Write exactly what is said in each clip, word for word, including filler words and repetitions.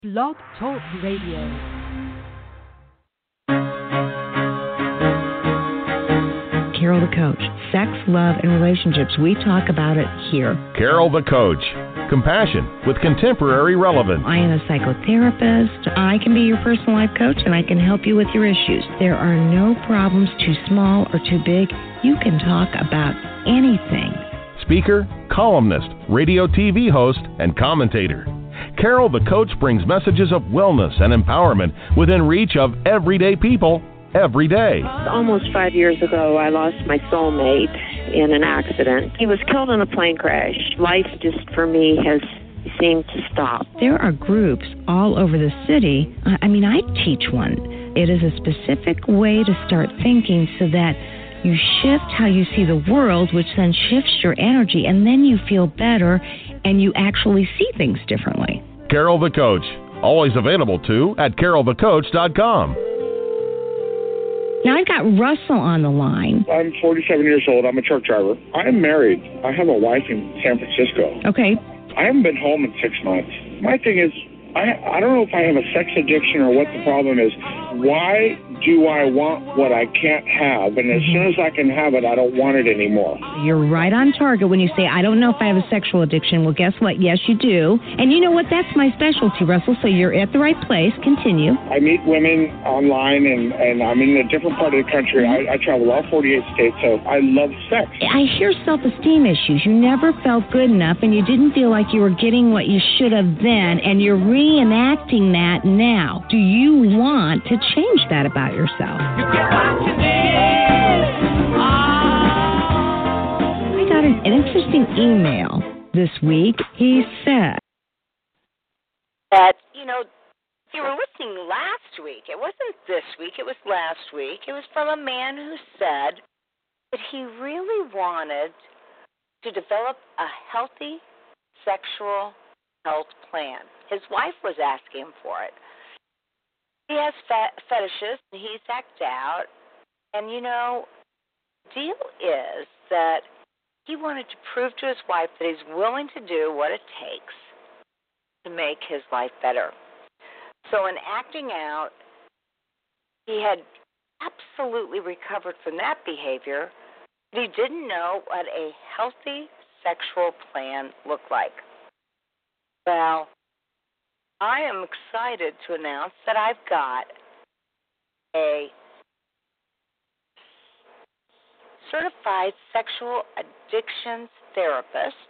Blog Talk Radio. Carol the Coach. Sex, love, and relationships. We talk about it here. Carol the Coach. Compassion with contemporary relevance. I am a psychotherapist. I can be your personal life coach, and I can help you with your issues. There are no problems too small or too big. You can talk about anything. Speaker, columnist, radio T V host, and commentator. Carol the Coach brings messages of wellness and empowerment within reach of everyday people every day. Almost five years ago, I lost my soulmate in an accident. He was killed in a plane crash. Life just, for me, has seemed to stop. There are groups all over the city. I mean, I teach one. It is a specific way to start thinking so that you shift how you see the world, which then shifts your energy, and then you feel better and you actually see things differently. Carol the Coach. Always available, too, at carol the coach dot com. Now, I've got Russell on the line. I'm forty-seven years old. I'm a truck driver. I am married. I have a wife in San Francisco. Okay. I haven't been home in six months. My thing is, I, I don't know if I have a sex addiction or what the problem is. Why do I want what I can't have? And as soon as I can have it, I don't want it anymore. You're right on target when you say, I don't know if I have a sexual addiction. Well, guess what? Yes, you do. And you know what? That's my specialty, Russell. So you're at the right place. Continue. I meet women online, and, and I'm in a different part of the country. I, I travel all forty-eight states, so I love sex. I hear self-esteem issues. You never felt good enough, and you didn't feel like you were getting what you should have then, and you're reenacting that now. Do you want to change that about yourself? You get what you need. Oh. I got an, an interesting email this week. He said that, you know, you were listening last week. It wasn't this week. It was last week. It was from a man who said that he really wanted to develop a healthy sexual health plan. His wife was asking him for it. He has fet- fetishes, and he's act out. And, you know, the deal is that he wanted to prove to his wife that he's willing to do what it takes to make his life better. So in acting out, he had absolutely recovered from that behavior, but he didn't know what a healthy sexual plan looked like. Well, I am excited to announce that I've got a certified sexual addictions therapist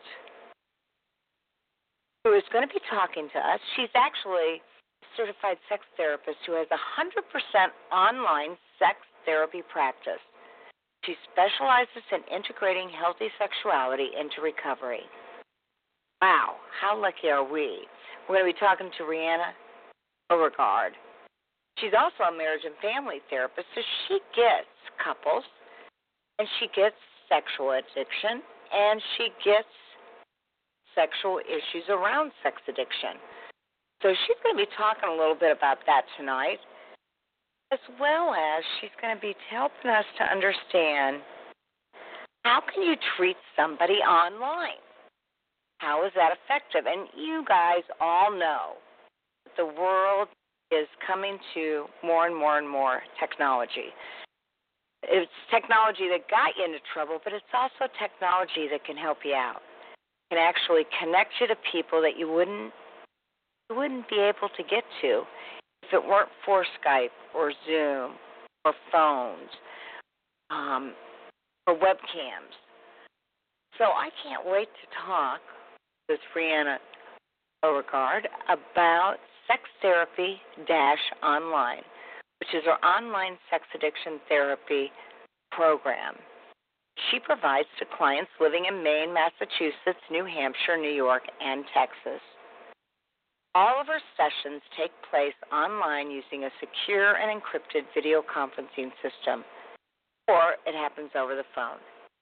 who is going to be talking to us. She's actually a certified sex therapist who has a one hundred percent online sex therapy practice. She specializes in integrating healthy sexuality into recovery. Wow, how lucky are we? We're going to be talking to Rihanna Beauregard. She's also a marriage and family therapist, so she gets couples, and she gets sexual addiction, and she gets sexual issues around sex addiction. So she's going to be talking a little bit about that tonight, as well as she's going to be helping us to understand how can you treat somebody online? How is that effective? And you guys all know that the world is coming to more and more and more technology. It's technology that got you into trouble, but it's also technology that can help you out. It can actually connect you to people that you wouldn't you wouldn't be able to get to if it weren't for Skype or Zoom or phones um, or webcams. So I can't wait to talk with Rihanna Beauregard about Sex Therapy Dash Online, which is our online sex addiction therapy program. She provides to clients living in Maine, Massachusetts, New Hampshire, New York, and Texas. All of our sessions take place online using a secure and encrypted video conferencing system, or it happens over the phone.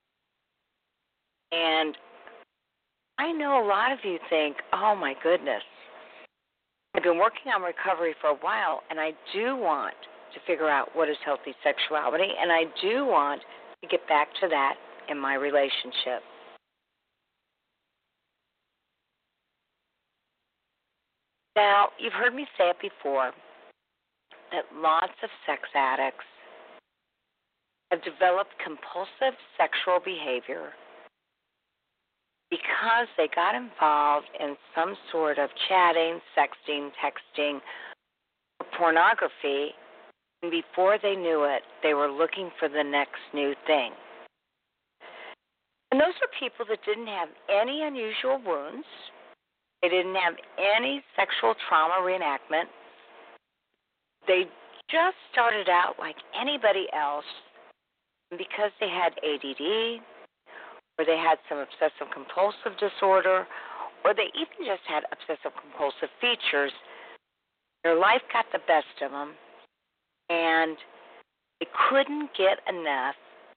And I know a lot of you think, oh, my goodness, I've been working on recovery for a while, and I do want to figure out what is healthy sexuality, and I do want to get back to that in my relationship. Now, you've heard me say it before, that lots of sex addicts have developed compulsive sexual behavior because they got involved in some sort of chatting, sexting, texting, or pornography, and before they knew it, they were looking for the next new thing. And those are people that didn't have any unusual wounds. They didn't have any sexual trauma reenactment. They just started out like anybody else, and because they had A D D, or they had some obsessive-compulsive disorder, or they even just had obsessive-compulsive features, their life got the best of them, and they couldn't get enough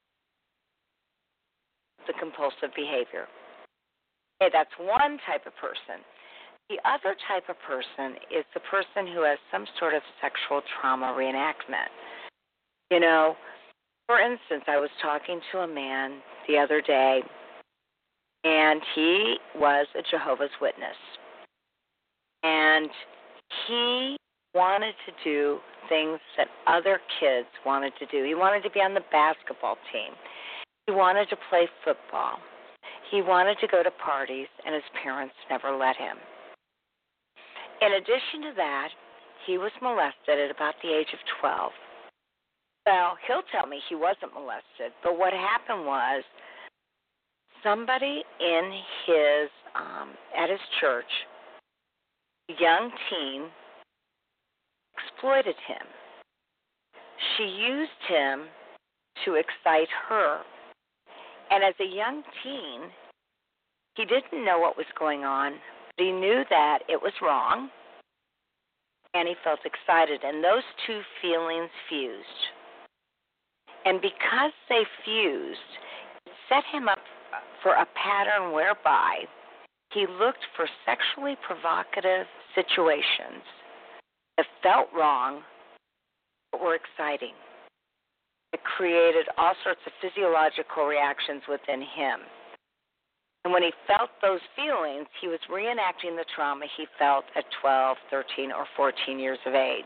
of the compulsive behavior. Okay, that's one type of person. The other type of person is the person who has some sort of sexual trauma reenactment. You know, for instance, I was talking to a man the other day, and he was a Jehovah's Witness. And he wanted to do things that other kids wanted to do. He wanted to be on the basketball team. He wanted to play football. He wanted to go to parties, and his parents never let him. In addition to that, he was molested at about the age of twelve. Well, he'll tell me he wasn't molested, but what happened was somebody in his, um, at his church, a young teen, exploited him. She used him to excite her. And as a young teen, he didn't know what was going on, but he knew that it was wrong, and he felt excited. And those two feelings fused. And because they fused, it set him up for a pattern whereby he looked for sexually provocative situations that felt wrong but were exciting. It created all sorts of physiological reactions within him. And when he felt those feelings, he was reenacting the trauma he felt at twelve, thirteen, or fourteen years of age.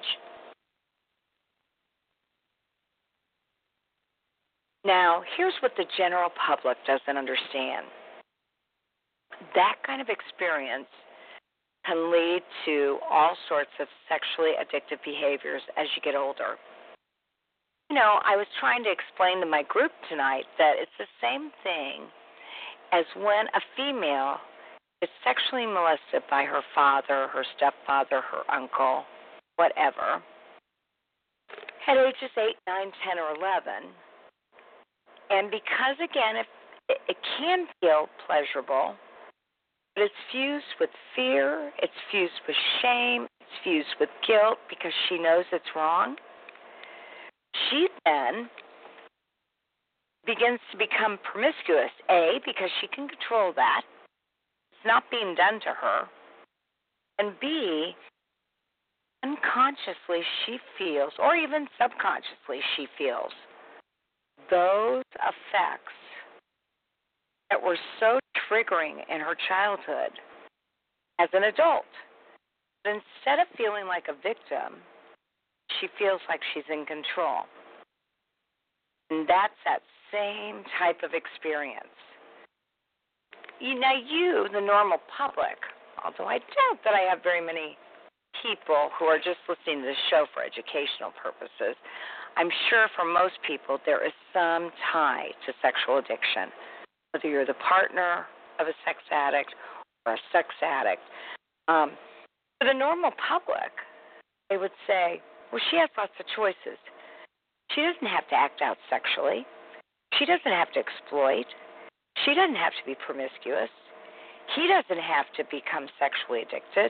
Now, here's what the general public doesn't understand. That kind of experience can lead to all sorts of sexually addictive behaviors as you get older. You know, I was trying to explain to my group tonight that it's the same thing as when a female is sexually molested by her father, her stepfather, her uncle, whatever, at ages eight, nine, ten, or eleven. And because, again, if it, it can feel pleasurable, but it's fused with fear, it's fused with shame, it's fused with guilt because she knows it's wrong, she then begins to become promiscuous, A, because she can control that. It's not being done to her. And B, unconsciously she feels, or even subconsciously she feels, those effects that were so triggering in her childhood as an adult. But instead of feeling like a victim, she feels like she's in control. And that's that same type of experience. You know, you, the normal public, although I doubt that I have very many people who are just listening to this show for educational purposes, I'm sure for most people there is some tie to sexual addiction, whether you're the partner of a sex addict or a sex addict. Um, for the normal public, they would say, well, she has lots of choices. She doesn't have to act out sexually. She doesn't have to exploit. She doesn't have to be promiscuous. He doesn't have to become sexually addicted.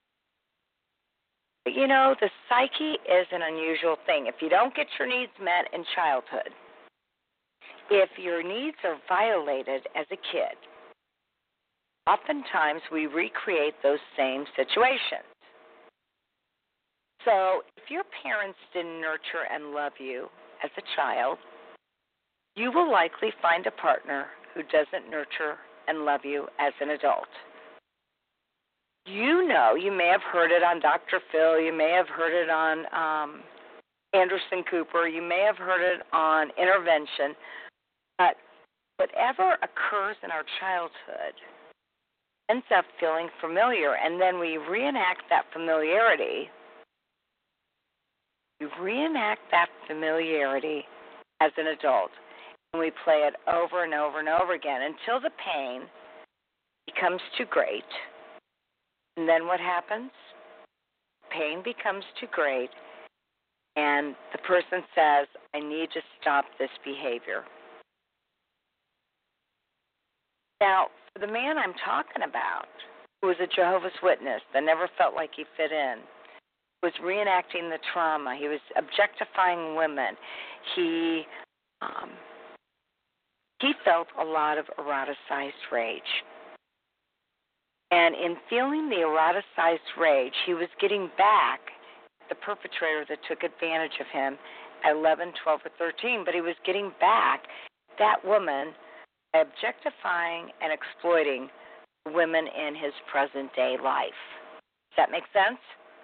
But, you know, the psyche is an unusual thing. If you don't get your needs met in childhood, if your needs are violated as a kid, oftentimes we recreate those same situations. So if your parents didn't nurture and love you as a child, you will likely find a partner who doesn't nurture and love you as an adult. you know, you may have heard it on Doctor Phil, you may have heard it on um, Anderson Cooper, you may have heard it on Intervention, but whatever occurs in our childhood ends up feeling familiar, and then we reenact that familiarity. We reenact that familiarity as an adult, and we play it over and over and over again until the pain becomes too great. And then what happens? Pain becomes too great, and the person says, I need to stop this behavior. Now, for the man I'm talking about, who was a Jehovah's Witness that never felt like he fit in, was reenacting the trauma, he was objectifying women, he um, he felt a lot of eroticized rage. And in feeling the eroticized rage, he was getting back the perpetrator that took advantage of him at eleven, twelve, or thirteen, but he was getting back that woman by objectifying and exploiting women in his present-day life. Does that make sense?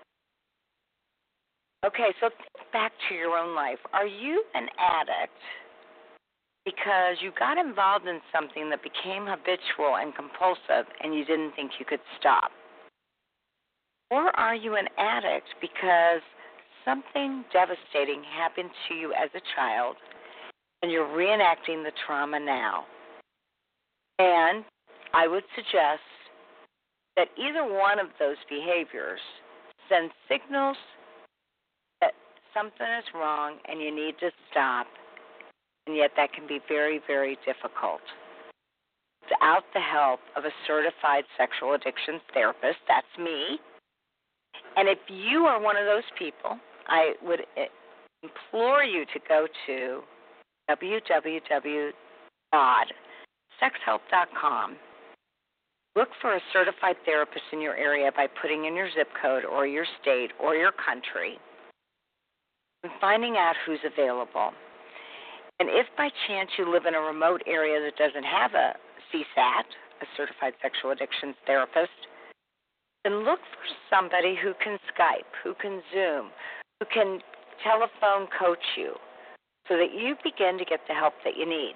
Okay, so think back to your own life. Are you an addict because you got involved in something that became habitual and compulsive and you didn't think you could stop? Or are you an addict because something devastating happened to you as a child and you're reenacting the trauma now? And I would suggest that either one of those behaviors sends signals that something is wrong and you need to stop. And yet that can be very, very difficult. Without the help of a certified sexual addictions therapist, that's me. And if you are one of those people, I would implore you to go to w w w dot sex help dot com. Look for a certified therapist in your area by putting in your zip code or your state or your country and finding out who's available. And if by chance you live in a remote area that doesn't have a C SAT, a certified sexual addictions therapist, then look for somebody who can Skype, who can Zoom, who can telephone coach you so that you begin to get the help that you need.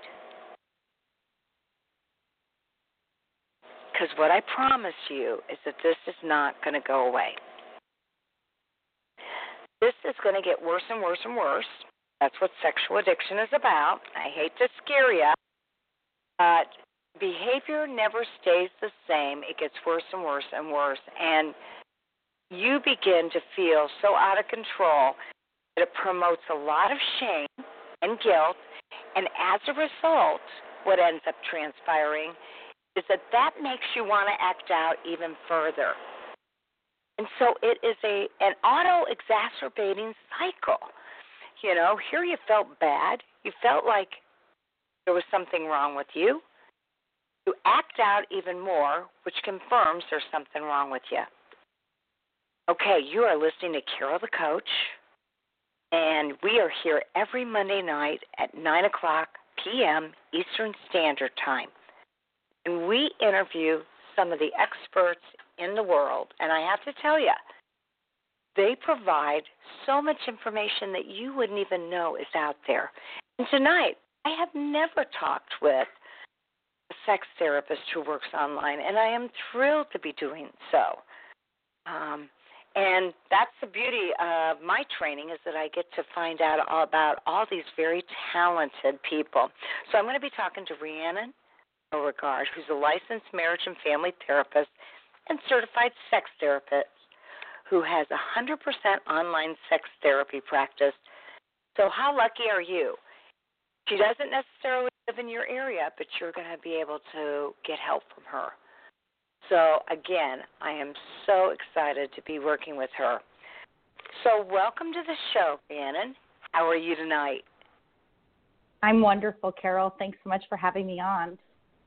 Because what I promise you is that this is not going to go away. This is going to get worse and worse and worse. That's what sexual addiction is about. I hate to scare you, but behavior never stays the same. It gets worse and worse and worse. And you begin to feel so out of control that it promotes a lot of shame and guilt. And as a result, what ends up transpiring is that that makes you want to act out even further. And so it is a an auto-exacerbating cycle. You know, here you felt bad. You felt like there was something wrong with you. You act out even more, which confirms there's something wrong with you. Okay, you are listening to Carol the Coach, and we are here every Monday night at nine o'clock p.m. Eastern Standard Time. And we interview some of the experts in the world. And I have to tell you, they provide so much information that you wouldn't even know is out there. And tonight, I have never talked with a sex therapist who works online, and I am thrilled to be doing so. Um, and that's the beauty of my training, is that I get to find out all about all these very talented people. So I'm going to be talking to Rhiannon Beauregard, who's a licensed marriage and family therapist and certified sex therapist who has a one hundred percent online sex therapy practice. So how lucky are you? She doesn't necessarily live in your area, but you're going to be able to get help from her. So, again, I am so excited to be working with her. So welcome to the show, Rhiannon. How are you tonight? I'm wonderful, Carol. Thanks so much for having me on.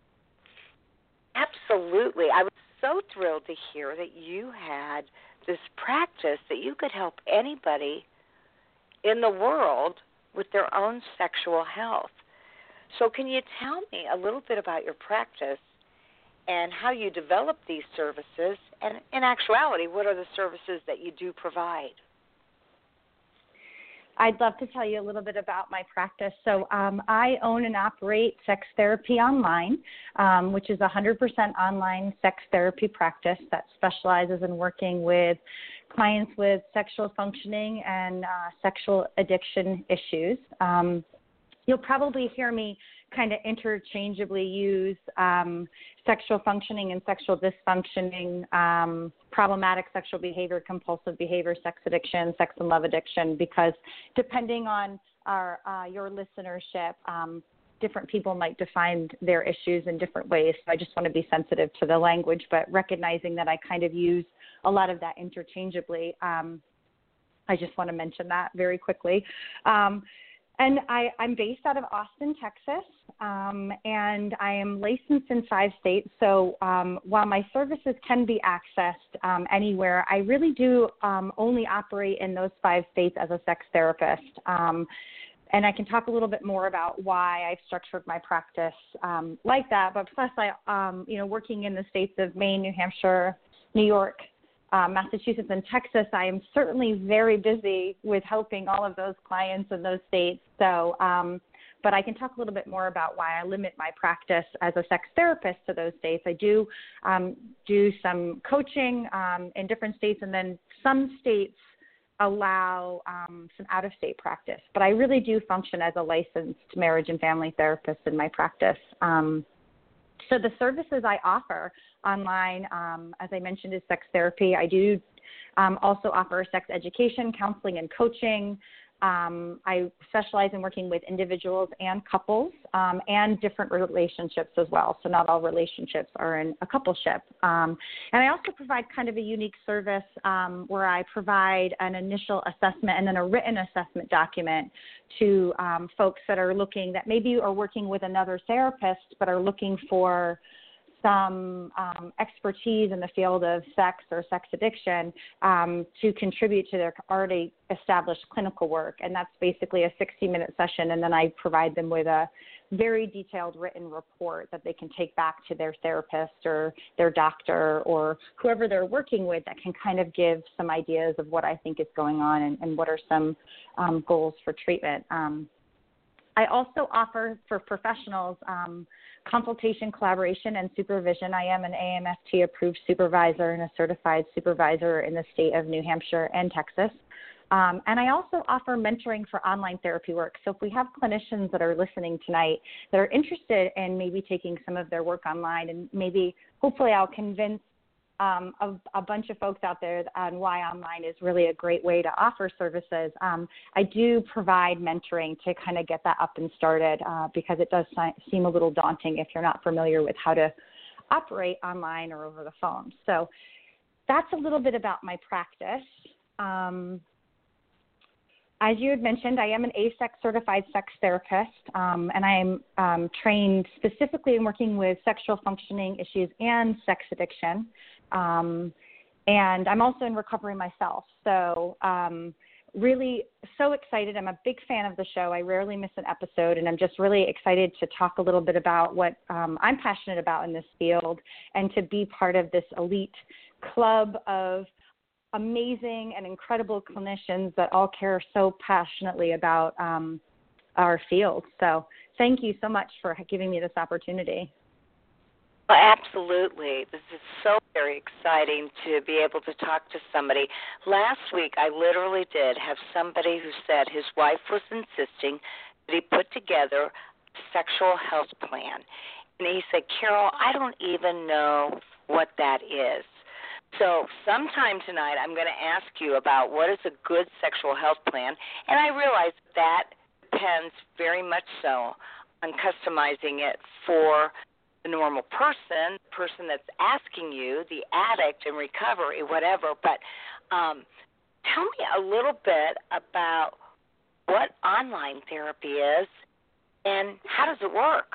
Absolutely. I was so thrilled to hear that you had this practice that you could help anybody in the world with their own sexual health. So can you tell me a little bit about your practice and how you develop these services and in actuality, what are the services that you do provide? I'd love to tell you a little bit about my practice. So um, I own and operate Sex Therapy Online, um, which is a one hundred percent online sex therapy practice that specializes in working with clients with sexual functioning and uh, sexual addiction issues. Um, you'll probably hear me kind of interchangeably use um, sexual functioning and sexual dysfunctioning, um, problematic sexual behavior, compulsive behavior, sex addiction, sex and love addiction, because depending on our uh, your listenership, um, different people might define their issues in different ways. So I just want to be sensitive to the language, but recognizing that I kind of use a lot of that interchangeably. Um, I just want to mention that very quickly. Um, And I, I'm based out of Austin, Texas, um, and I am licensed in five states. So um, while my services can be accessed um, anywhere, I really do um, only operate in those five states as a sex therapist. Um, and I can talk a little bit more about why I've structured my practice um, like that. But plus, I, um, you know, working in the states of Maine, New Hampshire, New York, Uh, Massachusetts and Texas, I am certainly very busy with helping all of those clients in those states. So, um, but I can talk a little bit more about why I limit my practice as a sex therapist to those states. I do um, do some coaching um, in different states, and then some states allow um, some out-of-state practice. But I really do function as a licensed marriage and family therapist in my practice. Um, So the services I offer online, um, as I mentioned, is sex therapy. I do um, also offer sex education, counseling, and coaching. Um, I specialize in working with individuals and couples um, and different relationships as well. So not all relationships are in a coupleship. Um, and I also provide kind of a unique service um, where I provide an initial assessment and then a written assessment document to um, folks that are looking, that maybe are working with another therapist but are looking for some um, expertise in the field of sex or sex addiction um, to contribute to their already established clinical work. And that's basically a sixty-minute session, and then I provide them with a very detailed written report that they can take back to their therapist or their doctor or whoever they're working with that can kind of give some ideas of what I think is going on and, and what are some um, goals for treatment. Um, I also offer for professionals um, consultation, collaboration, and supervision. I am an A M F T approved supervisor and a certified supervisor in the state of New Hampshire and Texas. Um, and I also offer mentoring for online therapy work. So if we have clinicians that are listening tonight that are interested in maybe taking some of their work online, and maybe hopefully I'll convince Um, a, a bunch of folks out there on why online is really a great way to offer services. Um, I do provide mentoring to kind of get that up and started uh, because it does si- seem a little daunting if you're not familiar with how to operate online or over the phone. So that's a little bit about my practice. Um, As you had mentioned, I am an A S E C certified sex therapist, um, and I am um, trained specifically in working with sexual functioning issues and sex addiction. Um, and I'm also in recovery myself. So um, really so excited. I'm a big fan of the show. I rarely miss an episode, and I'm just really excited to talk a little bit about what um, I'm passionate about in this field and to be part of this elite club of amazing and incredible clinicians that all care so passionately about um, our field. So thank you so much for giving me this opportunity. Well, absolutely. This is so very exciting to be able to talk to somebody. Last week, I literally did have somebody who said his wife was insisting that he put together a sexual health plan. And he said, Carol, I don't even know what that is. So sometime tonight I'm going to ask you about what is a good sexual health plan, and I realize that depends very much so on customizing it for the normal person, the person that's asking you, the addict in recovery, whatever. But um, tell me a little bit about what online therapy is and how does it work?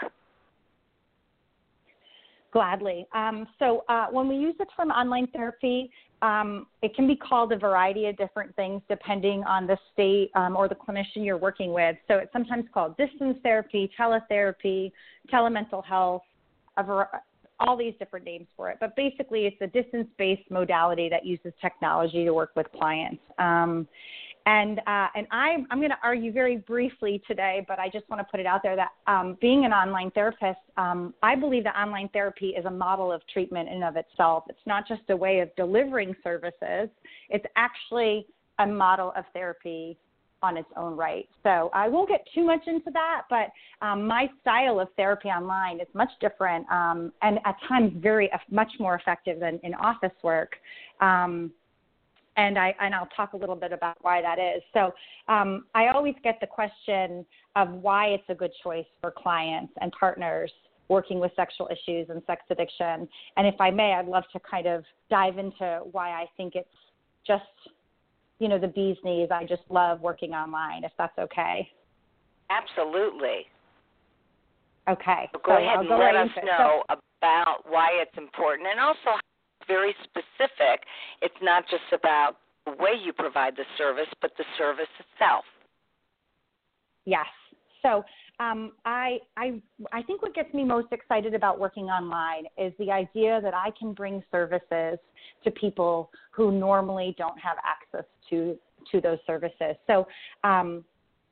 Gladly. Um, so uh, when we use the term online therapy, um, it can be called a variety of different things depending on the state um, or the clinician you're working with. So it's sometimes called distance therapy, teletherapy, telemental health, a, ver- all these different names for it. But basically, it's a distance-based modality that uses technology to work with clients. Um, and uh, and I, I'm going to argue very briefly today, but I just want to put it out there that um, being an online therapist, um, I believe that online therapy is a model of treatment in and of itself. It's not just a way of delivering services. It's actually a model of therapy on its own right. So I won't get too much into that, but um, my style of therapy online is much different um, and at times very uh, much more effective than in office work. Um, and I and I'll talk a little bit about why that is. So um, I always get the question of why it's a good choice for clients and partners working with sexual issues and sex addiction. And if I may, I'd love to kind of dive into why I think it's just, you know, the bee's knees. I just love working online, if that's okay. Absolutely. Okay. So go so ahead I'll and go let right us into know so, about why it's important, and also very specific. It's not just about the way you provide the service, but the service itself. Yes. So um, I, I, I think what gets me most excited about working online is the idea that I can bring services to people who normally don't have access to, to those services. So um,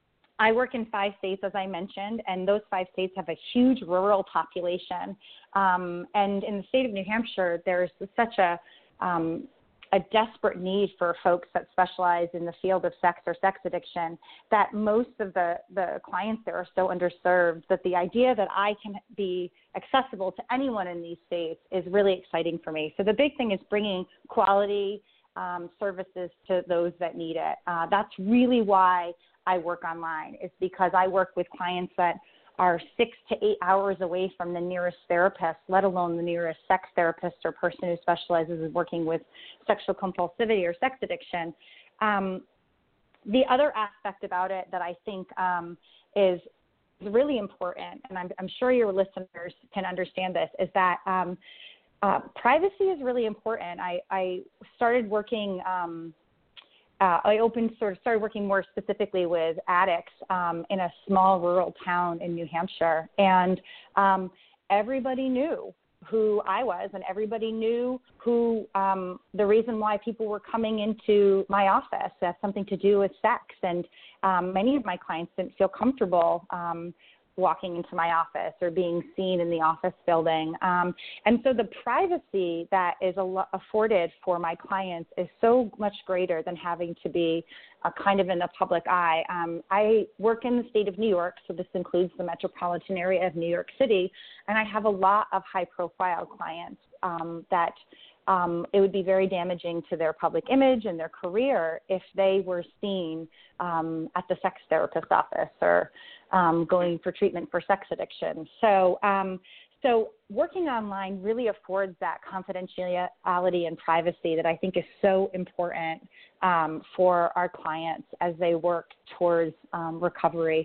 I work in five states, as I mentioned, and those five states have a huge rural population. Um, and in the state of New Hampshire, there's such a um, a desperate need for folks that specialize in the field of sex or sex addiction that most of the, the clients there are so underserved that the idea that I can be accessible to anyone in these states is really exciting for me. So the big thing is bringing quality um, services to those that need it. Uh, that's really why I work online, is because I work with clients that are six to eight hours away from the nearest therapist, let alone the nearest sex therapist or person who specializes in working with sexual compulsivity or sex addiction. Um, the other aspect about it that I think um, is really important, and I'm, I'm sure your listeners can understand this, is that um, uh, privacy is really important. I, I started working um, Uh, I opened sort of started working more specifically with addicts um, in a small rural town in New Hampshire, and um, everybody knew who I was, and everybody knew who um, the reason why people were coming into my office has something to do with sex, and um, many of my clients didn't feel comfortable Um, walking into my office or being seen in the office building. Um, and so the privacy that is al- afforded for my clients is so much greater than having to be uh, kind of in the public eye. Um, I work in the state of New York, so this includes the metropolitan area of New York City, and I have a lot of high-profile clients um, that Um, it would be very damaging to their public image and their career if they were seen um, at the sex therapist office or um, going for treatment for sex addiction. So, um, so working online really affords that confidentiality and privacy that I think is so important um, for our clients as they work towards um, recovery.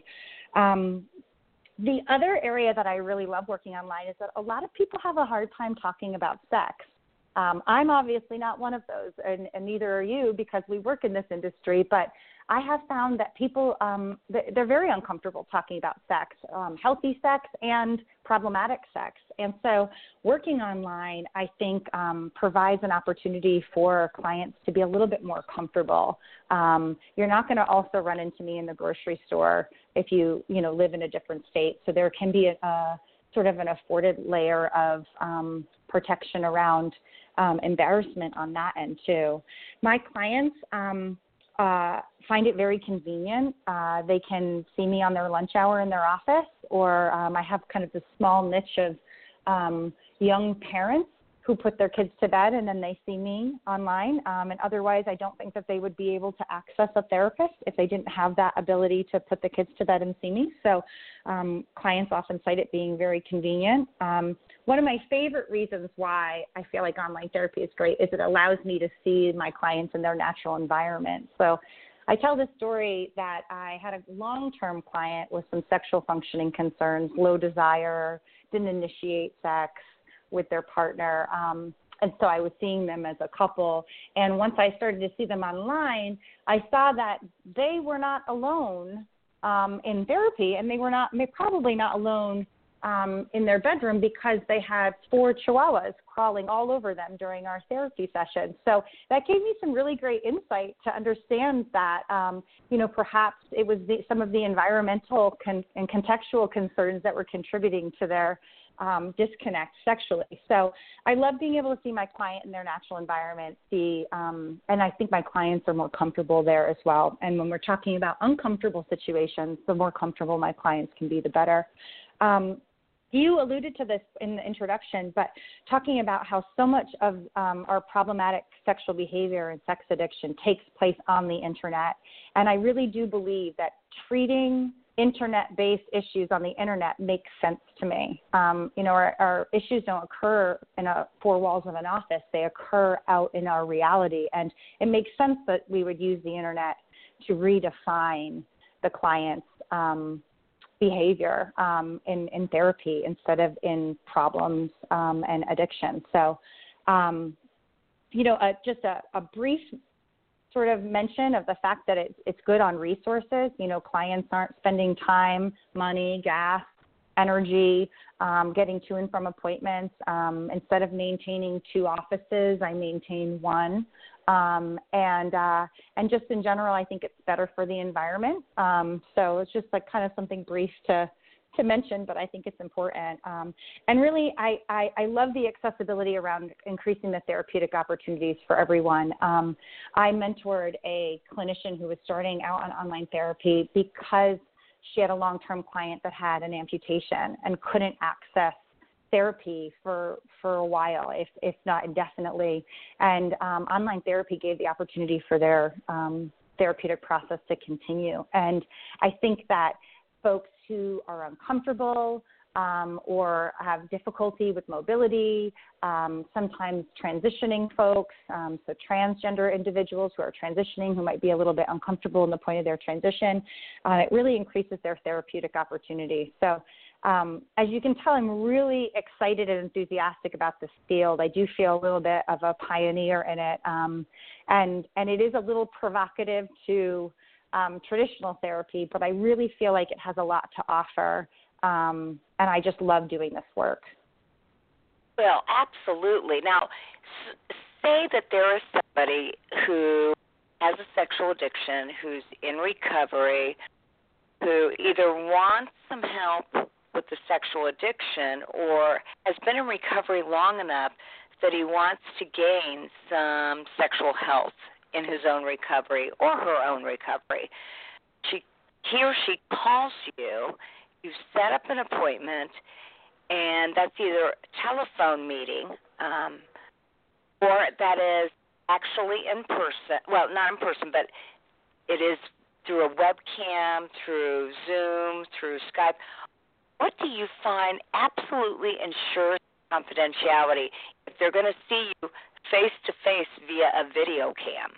Um, the other area that I really love working online is that a lot of people have a hard time talking about sex. Um, I'm obviously not one of those, and, and neither are you because we work in this industry, but I have found that people, um, they're very uncomfortable talking about sex, um, healthy sex and problematic sex. And so working online, I think, um, provides an opportunity for clients to be a little bit more comfortable. Um, you're not going to also run into me in the grocery store if you, you know, live in a different state. So there can be a, a sort of an afforded layer of um, protection around Um, embarrassment on that end too. My clients um, uh, find it very convenient. Uh, they can see me on their lunch hour in their office, or um, I have kind of this small niche of um, young parents who put their kids to bed and then they see me online. Um, and otherwise, I don't think that they would be able to access a therapist if they didn't have that ability to put the kids to bed and see me. So um, clients often cite it being very convenient. Um, one of my favorite reasons why I feel like online therapy is great is it allows me to see my clients in their natural environment. So I tell this story that I had a long-term client with some sexual functioning concerns, low desire, didn't initiate sex with their partner. Um, and so I was seeing them as a couple. And once I started to see them online, I saw that they were not alone um, in therapy, and they were not, they probably not alone um, in their bedroom because they had four chihuahuas crawling all over them during our therapy session. So that gave me some really great insight to understand that, um, you know, perhaps it was the, some of the environmental con- and contextual concerns that were contributing to their um, disconnect sexually. So I love being able to see my client in their natural environment, see, um, and I think my clients are more comfortable there as well. And when we're talking about uncomfortable situations, the more comfortable my clients can be, the better. Um, You alluded to this in the introduction, but talking about how so much of um, our problematic sexual behavior and sex addiction takes place on the internet. And I really do believe that treating internet-based issues on the internet makes sense to me. Um, you know, our, our issues don't occur in a, four walls of an office. They occur out in our reality. And it makes sense that we would use the internet to redefine the client's um, behavior um, in, in therapy instead of in problems um, and addiction. So, um, you know, uh, just a, a brief sort of mention of the fact that it, it's good on resources. You know, clients aren't spending time, money, gas, energy, um, getting to and from appointments. Um, instead of maintaining two offices, I maintain one. Um, and uh, and just in general, I think it's better for the environment. Um, so it's just like kind of something brief to to mention, but I think it's important. Um, and really, I, I, I love the accessibility around increasing the therapeutic opportunities for everyone. Um, I mentored a clinician who was starting out on online therapy because she had a long-term client that had an amputation and couldn't access therapy for for a while, if if not indefinitely. And um, online therapy gave the opportunity for their um, therapeutic process to continue. And I think that folks who are uncomfortable um, or have difficulty with mobility, um, sometimes transitioning folks, um, so transgender individuals who are transitioning who might be a little bit uncomfortable in the point of their transition, uh, it really increases their therapeutic opportunity. So Um, as you can tell, I'm really excited and enthusiastic about this field. I do feel a little bit of a pioneer in it, um, and and it is a little provocative to um, traditional therapy, but I really feel like it has a lot to offer, um, and I just love doing this work. Well, absolutely. Now, s- say that there is somebody who has a sexual addiction, who's in recovery, who either wants some help with the sexual addiction or has been in recovery long enough that he wants to gain some sexual health in his own recovery or her own recovery. She, he or she calls you, you set up an appointment, and that's either a telephone meeting um, or that is actually in person. Well, not in person, but it is through a webcam, through Zoom, through Skype. What do you find absolutely ensures confidentiality if they're going to see you face-to-face via a video cam?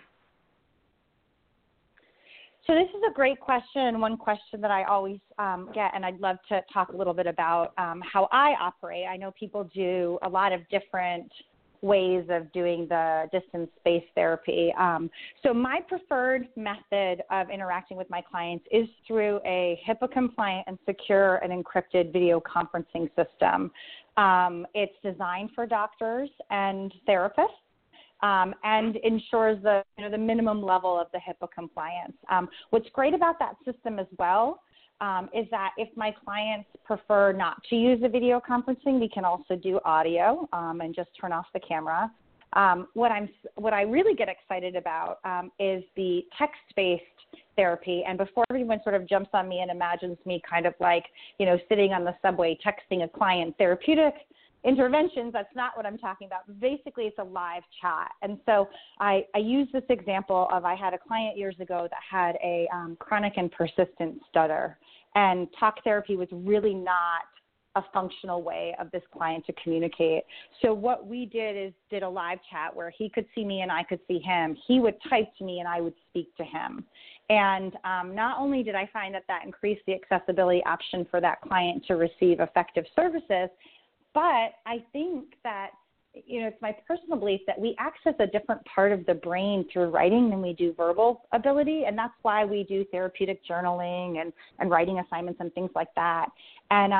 So this is a great question, and one question that I always um, get, and I'd love to talk a little bit about um, how I operate. I know people do a lot of different ways of doing the distance-based therapy. Um, so my preferred method of interacting with my clients is through a HIPAA-compliant and secure and encrypted video conferencing system. Um, it's designed for doctors and therapists. Um, and ensures the you know the minimum level of the HIPAA compliance. Um, what's great about that system as well um, is that if my clients prefer not to use the video conferencing, we can also do audio um, and just turn off the camera. Um, what I'm what I really get excited about um, is the text-based therapy. And before everyone sort of jumps on me and imagines me kind of like you know sitting on the subway texting a client, therapeutic interventions, that's not what I'm talking about. Basically, it's a live chat. And so I, I use this example of I had a client years ago that had a um, chronic and persistent stutter, and talk therapy was really not a functional way of this client to communicate. So what we did is did a live chat where he could see me and I could see him. He would type to me and I would speak to him. And um, not only did I find that that increased the accessibility option for that client to receive effective services, but I think that, you know, it's my personal belief that we access a different part of the brain through writing than we do verbal ability, and that's why we do therapeutic journaling and, and writing assignments and things like that. And um,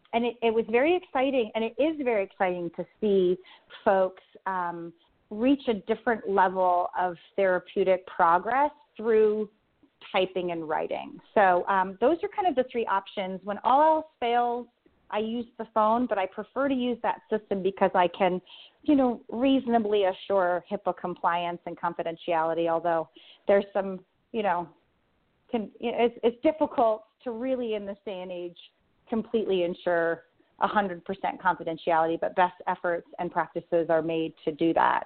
and it, it was very exciting, and it is very exciting to see folks um, reach a different level of therapeutic progress through typing and writing. So um, those are kind of the three options. When all else fails, I use the phone, but I prefer to use that system because I can, you know, reasonably assure HIPAA compliance and confidentiality, although there's some, you know, can, it's, it's difficult to really in this day and age completely ensure one hundred percent confidentiality, but best efforts and practices are made to do that.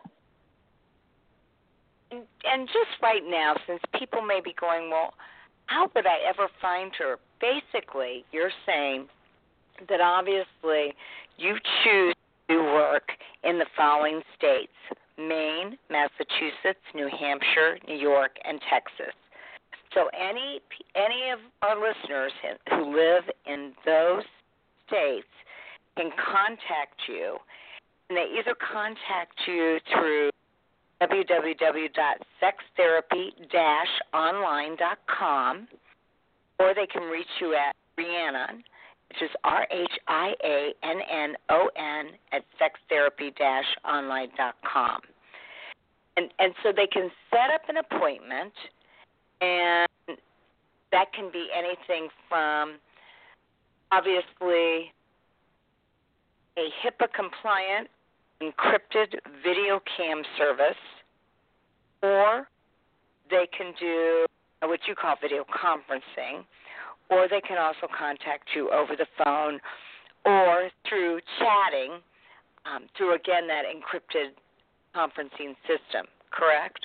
And, and just right now, since people may be going, well, how would I ever find her? Basically, you're saying that obviously you choose to work in the following states: Maine, Massachusetts, New Hampshire, New York, and Texas. So any any of our listeners who live in those states can contact you, and they either contact you through w w w dot sex therapy dash online dot com, or they can reach you at Rhiannon, which is R H I A N N O N, at sex therapy dash online dot com. And, and so they can set up an appointment, and that can be anything from, obviously, a HIPAA-compliant encrypted video cam service, or they can do what you call video conferencing, or they can also contact you over the phone or through chatting um, through, again, that encrypted conferencing system, correct?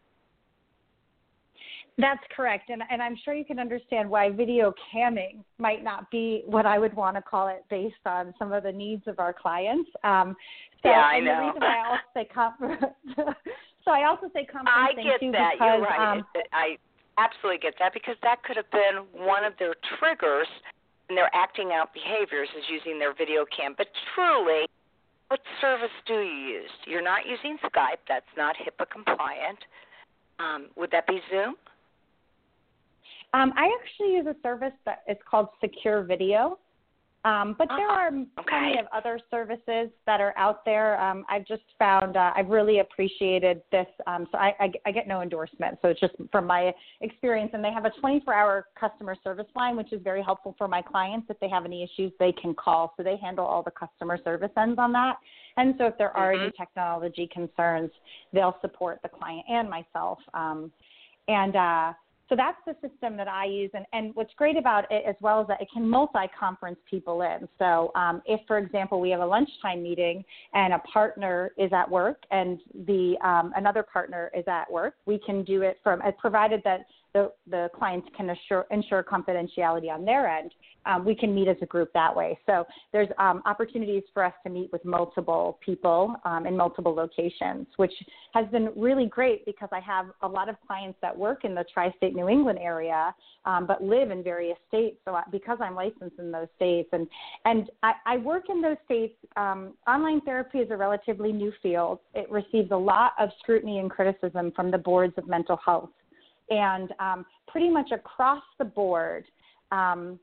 That's correct, and, and I'm sure you can understand why video camming might not be what I would want to call it based on some of the needs of our clients. Um, so, yeah, I and know. The reason why I also say conference, so I also say conferencing I get too that. because You're right. um, I absolutely get that, because that could have been one of their triggers in their acting out behaviors, is using their video cam. But truly, what service do you use? You're not using Skype. That's not HIPAA compliant. Um, would that be Zoom? Um, I actually use a service that is called Secure Video, um, but there are okay. plenty of other services that are out there. Um, I've just found uh, I've really appreciated this. Um, so I, I, I get no endorsement, so it's just from my experience. And they have a twenty-four hour customer service line, which is very helpful for my clients. If they have any issues, they can call. So they handle all the customer service ends on that. And so if there are mm-hmm. any technology concerns, they'll support the client and myself. Um, and uh, So that's the system that I use. And, and what's great about it as well is that it can multi-conference people in. So um, if, for example, we have a lunchtime meeting and a partner is at work and the um, another partner is at work, we can do it from, provided that the, the clients can assure, ensure confidentiality on their end, um, we can meet as a group that way. So there's um, opportunities for us to meet with multiple people um, in multiple locations, which has been really great because I have a lot of clients that work in the tri-state New England area, um, but live in various states. So I, because I'm licensed in those states, and, and I, I work in those states, um, online therapy is a relatively new field. It receives a lot of scrutiny and criticism from the boards of mental health. And um, pretty much across the board, um,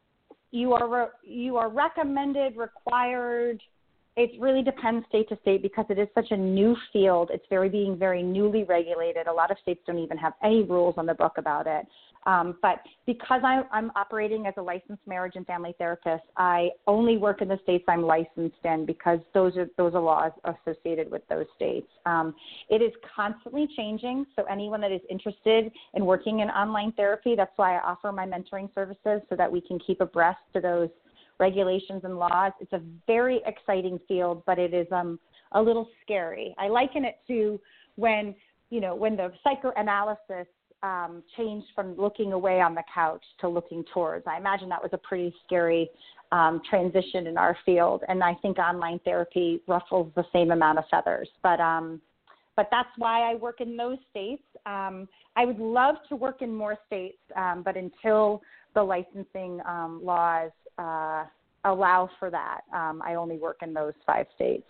you are re- you are recommended, required. It really depends state to state because it is such a new field. It's very being very newly regulated. A lot of states don't even have any rules on the book about it. Um, but because I, I'm operating as a licensed marriage and family therapist, I only work in the states I'm licensed in because those are those are laws associated with those states. Um, it is constantly changing, so anyone that is interested in working in online therapy, that's why I offer my mentoring services so that we can keep abreast to those regulations and laws. It's a very exciting field, but it is um, a little scary. I liken it to when, you know, when the psychoanalysis um, changed from looking away on the couch to looking towards. I imagine that was a pretty scary um, transition in our field, and I think online therapy ruffles the same amount of feathers. But um, but that's why I work in those states. Um, I would love to work in more states, um, but until the licensing um, laws uh, allow for that, um, I only work in those five states.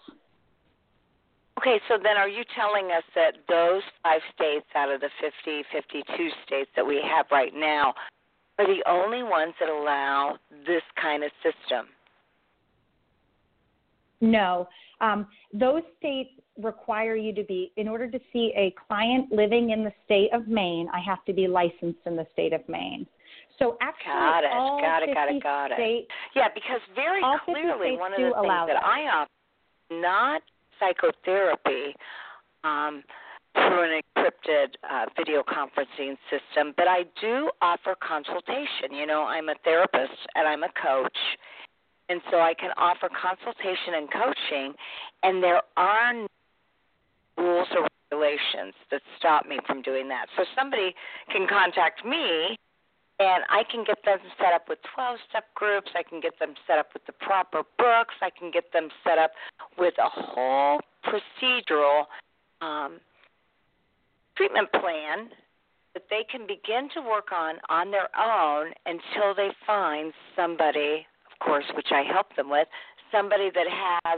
Okay, so then are you telling us that those five states out of the fifty, fifty-two states that we have right now are the only ones that allow this kind of system? No. Um, those states require you to be, in order to see a client living in the state of Maine, I have to be licensed in the state of Maine. So actually, got it, all got it, got fifty it, got it. states, yeah, because very all clearly, one of do the things allow that that. I offer, not psychotherapy um, through an encrypted uh, video conferencing system, but I do offer consultation. You know, I'm a therapist and I'm a coach. And so I can offer consultation and coaching, and there are no rules or regulations that stop me from doing that. So somebody can contact me, and I can get them set up with twelve-step groups. I can get them set up with the proper books. I can get them set up with a whole procedural um, treatment plan that they can begin to work on on their own until they find somebody, of course, which I help them with, somebody that has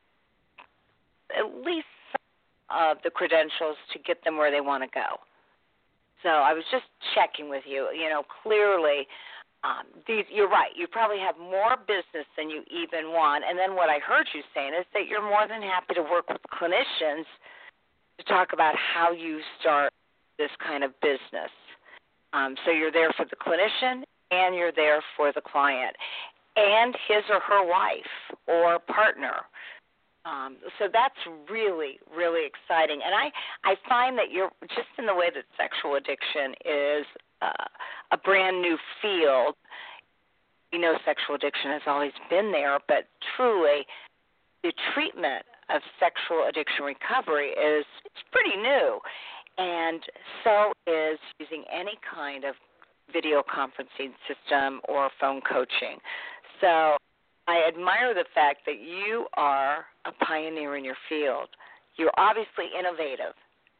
at least some of the credentials to get them where they want to go. So I was just checking with you. You know, clearly, um, these, you're right. You probably have more business than you even want. And then what I heard you saying is that you're more than happy to work with clinicians to talk about how you start this kind of business. Um, so you're there for the clinician and you're there for the client and his or her wife or partner. Um, so that's really, really exciting. And I, I find that you're just in the way that sexual addiction is uh, a brand new field. You know, sexual addiction has always been there, but truly the treatment of sexual addiction recovery is it's pretty new. And so is using any kind of video conferencing system or phone coaching. So I admire the fact that you are a pioneer in your field. You're obviously innovative.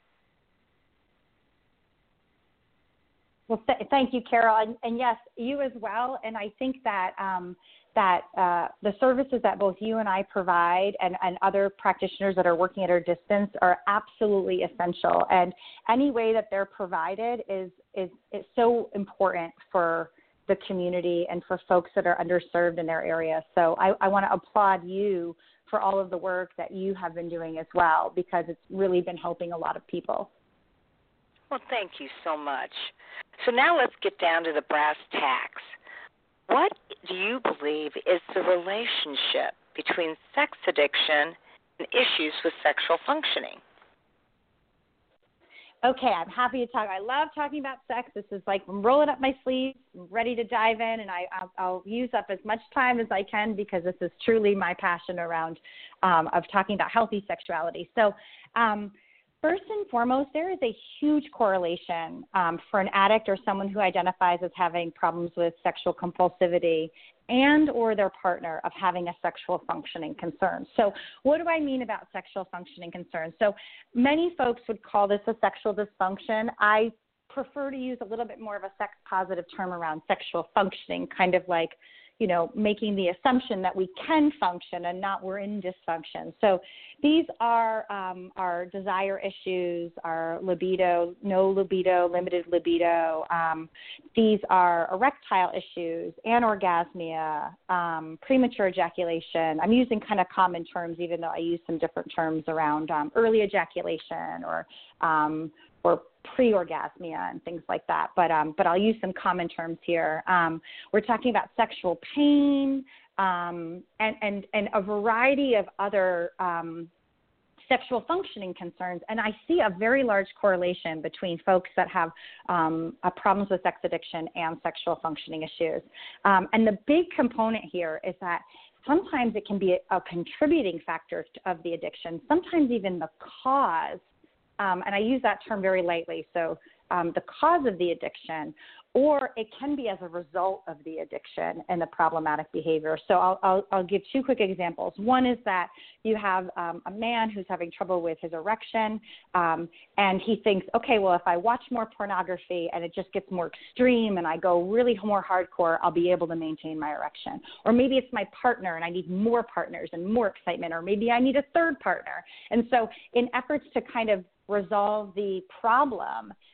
Well, th- thank you, Carol. And, and yes, you as well. And I think that um, that uh, the services that both you and I provide and, and other practitioners that are working at our distance are absolutely essential. And any way that they're provided is is, is so important for the community and for folks that are underserved in their area. So I, I want to applaud you for all of the work that you have been doing as well, because it's really been helping a lot of people. Well, thank you so much. So now let's get down to the brass tacks. What do you believe is the relationship between sex addiction and issues with sexual functioning? Okay, I'm happy to talk. I love talking about sex. This is like I'm rolling up my sleeves, ready to dive in, and I, I'll, I'll use up as much time as I can because this is truly my passion around um, of talking about healthy sexuality. So um, first and foremost, there is a huge correlation um, for an addict or someone who identifies as having problems with sexual compulsivity and or their partner of having a sexual functioning concern. So what do I mean about sexual functioning concerns? So many folks would call this a sexual dysfunction. I prefer to use a little bit more of a sex positive term around sexual functioning, kind of like, you know, making the assumption that we can function and not we're in dysfunction. So these are um, our desire issues, our libido, no libido, limited libido. Um, these are erectile issues, anorgasmia, um, premature ejaculation. I'm using kind of common terms, even though I use some different terms around um, early ejaculation or um, or pre-orgasmia and things like that. But um, but I'll use some common terms here. Um, we're talking about sexual pain um, and, and, and a variety of other um, sexual functioning concerns. And I see a very large correlation between folks that have um, uh, problems with sex addiction and sexual functioning issues. Um, and the big component here is that sometimes it can be a, a contributing factor of the addiction, sometimes even the cause. Um, and I use that term very lightly, so um, the cause of the addiction, or it can be as a result of the addiction and the problematic behavior. So I'll, I'll, I'll give two quick examples. One is that you have um, a man who's having trouble with his erection, um, and he thinks, okay, well, if I watch more pornography and it just gets more extreme and I go really more hardcore, I'll be able to maintain my erection. Or maybe it's my partner and I need more partners and more excitement, or maybe I need a third partner. And so in efforts to kind of resolve the problem,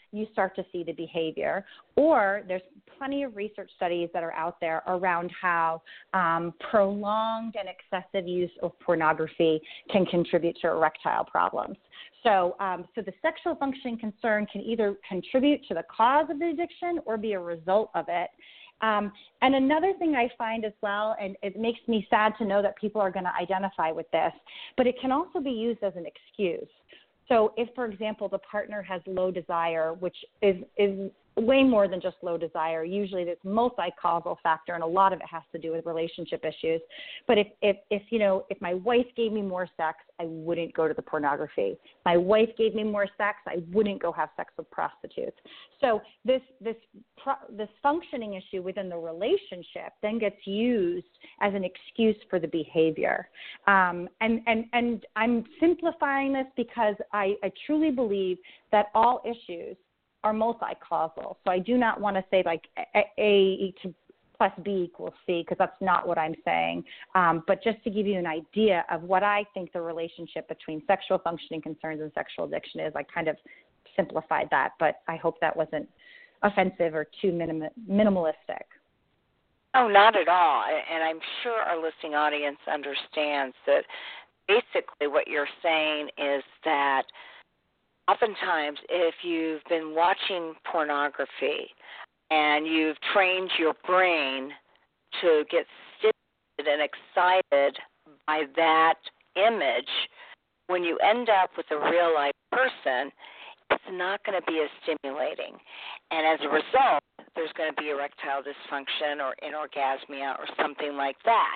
you start to see the behavior. Or there's plenty of research studies that are out there around how um, prolonged and excessive use of pornography can contribute to erectile problems. So, um, so the sexual functioning concern can either contribute to the cause of the addiction or be a result of it. Um, and another thing I find as well, and it makes me sad to know that people are going to identify with this, but it can also be used as an excuse. So if, for example, the partner has low desire, which is, is way more than just low desire. Usually there's multi-causal factor, and a lot of it has to do with relationship issues. But if, if, if, you know, if my wife gave me more sex, I wouldn't go to the pornography. My wife gave me more sex, I wouldn't go have sex with prostitutes. So this, this, this functioning issue within the relationship then gets used as an excuse for the behavior. Um, and, and, and I'm simplifying this because I, I truly believe that all issues are multi-causal. So I do not want to say like A, A to plus B equals C, because that's not what I'm saying. Um, but just to give you an idea of what I think the relationship between sexual functioning concerns and sexual addiction is, I kind of simplified that, but I hope that wasn't offensive or too minim- minimalistic. Oh, not at all. And I'm sure our listening audience understands that basically what you're saying is that oftentimes, if you've been watching pornography and you've trained your brain to get stimulated and excited by that image, when you end up with a real-life person, it's not going to be as stimulating. And as a result, there's going to be erectile dysfunction or anorgasmia or something like that.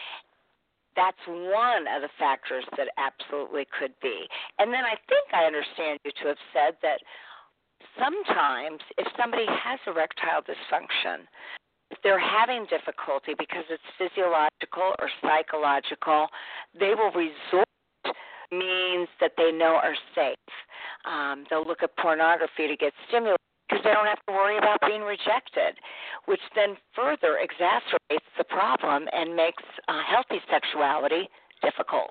That's one of the factors that absolutely could be. And then I think I understand you to have said that sometimes if somebody has erectile dysfunction, if they're having difficulty because it's physiological or psychological, they will resort to means that they know are safe. Um, they'll look at pornography to get stimulated because they don't have to worry about being rejected, which then further exacerbates the problem and makes uh, healthy sexuality difficult.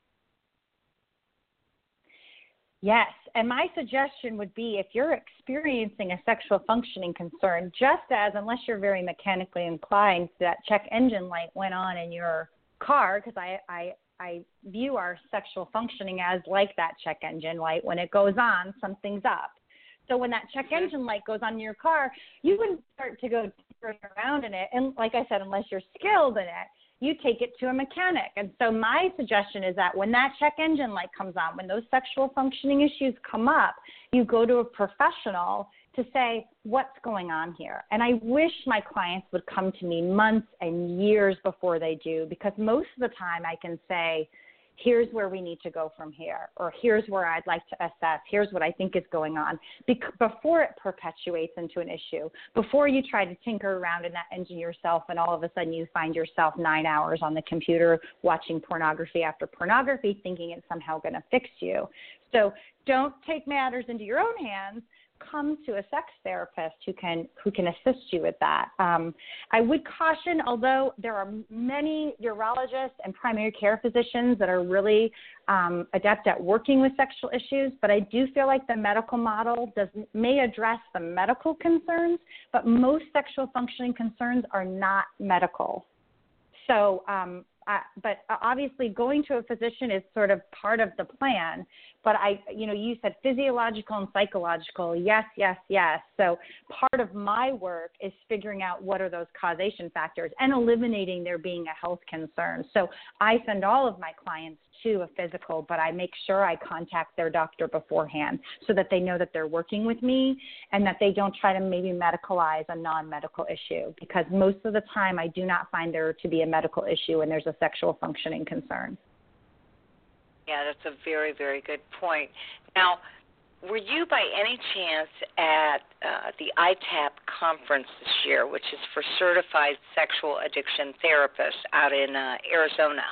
Yes, and my suggestion would be if you're experiencing a sexual functioning concern, just as, unless you're very mechanically inclined, that check engine light went on in your car, because I, I, I view our sexual functioning as like that check engine light. When it goes on, something's up. So when that check engine light goes on in your car, you wouldn't start to go tinkering around in it. And like I said, unless you're skilled in it, you take it to a mechanic. And so my suggestion is that when that check engine light comes on, when those sexual functioning issues come up, you go to a professional to say, what's going on here? And I wish my clients would come to me months and years before they do, because most of the time I can say, here's where we need to go from here, or here's where I'd like to assess, here's what I think is going on, Be- before it perpetuates into an issue, before you try to tinker around in that engine yourself and all of a sudden you find yourself nine hours on the computer watching pornography after pornography thinking it's somehow going to fix you. So don't take matters into your own hands. Come to a sex therapist who can who can assist you with that. Um, I would caution, although there are many urologists and primary care physicians that are really um, adept at working with sexual issues, but I do feel like the medical model does may address the medical concerns, but most sexual functioning concerns are not medical. So, um, uh, but obviously going to a physician is sort of part of the plan. But I, you know, you said physiological and psychological. Yes, yes, yes. So part of my work is figuring out what are those causation factors and eliminating there being a health concern. So I send all of my clients to a physical, but I make sure I contact their doctor beforehand so that they know that they're working with me and that they don't try to maybe medicalize a non-medical issue, because most of the time I do not find there to be a medical issue when there's a sexual functioning concern. Yeah, that's a very, very good point. Now, were you by any chance at uh, the I TAP conference this year, which is for certified sexual addiction therapists out in uh, Arizona?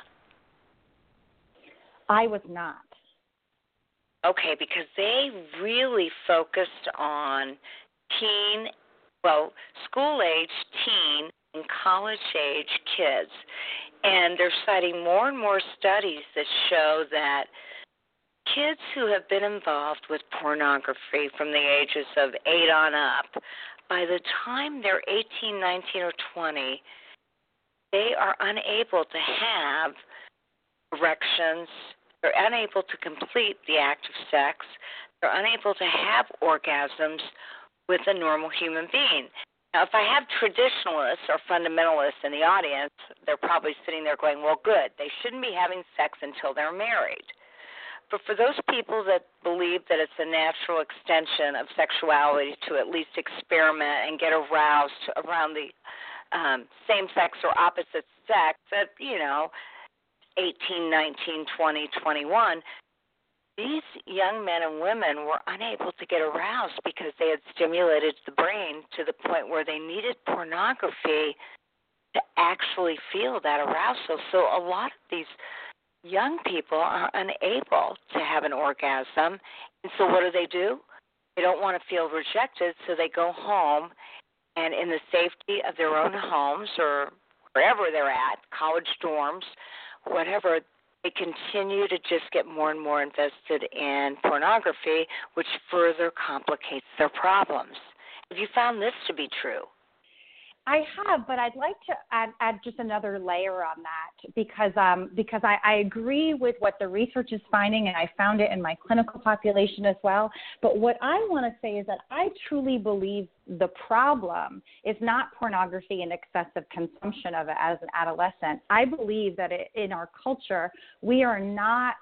I was not. Okay, because they really focused on teen, well, school-age, teen, and college-age kids. And they're citing more and more studies that show that kids who have been involved with pornography from the ages of eight on up, by the time they're eighteen, nineteen, or twenty, they are unable to have erections. They're unable to complete the act of sex. They're unable to have orgasms with a normal human being. Now, if I have traditionalists or fundamentalists in the audience, they're probably sitting there going, well, good, they shouldn't be having sex until they're married. But for those people that believe that it's a natural extension of sexuality to at least experiment and get aroused around the um, same sex or opposite sex at, you know, eighteen, nineteen, twenty, twenty-one, these young men and women were unable to get aroused because they had stimulated the brain to the point where they needed pornography to actually feel that arousal. So a lot of these young people are unable to have an orgasm, and so what do they do? They don't want to feel rejected, so they go home, and in the safety of their own homes or wherever they're at, college dorms, whatever, they continue to just get more and more invested in pornography, which further complicates their problems. Have you found this to be true? I have, but I'd like to add, add just another layer on that because um, because I, I agree with what the research is finding, and I found it in my clinical population as well. But what I want to say is that I truly believe the problem is not pornography and excessive consumption of it as an adolescent. I believe that it, in our culture, we are not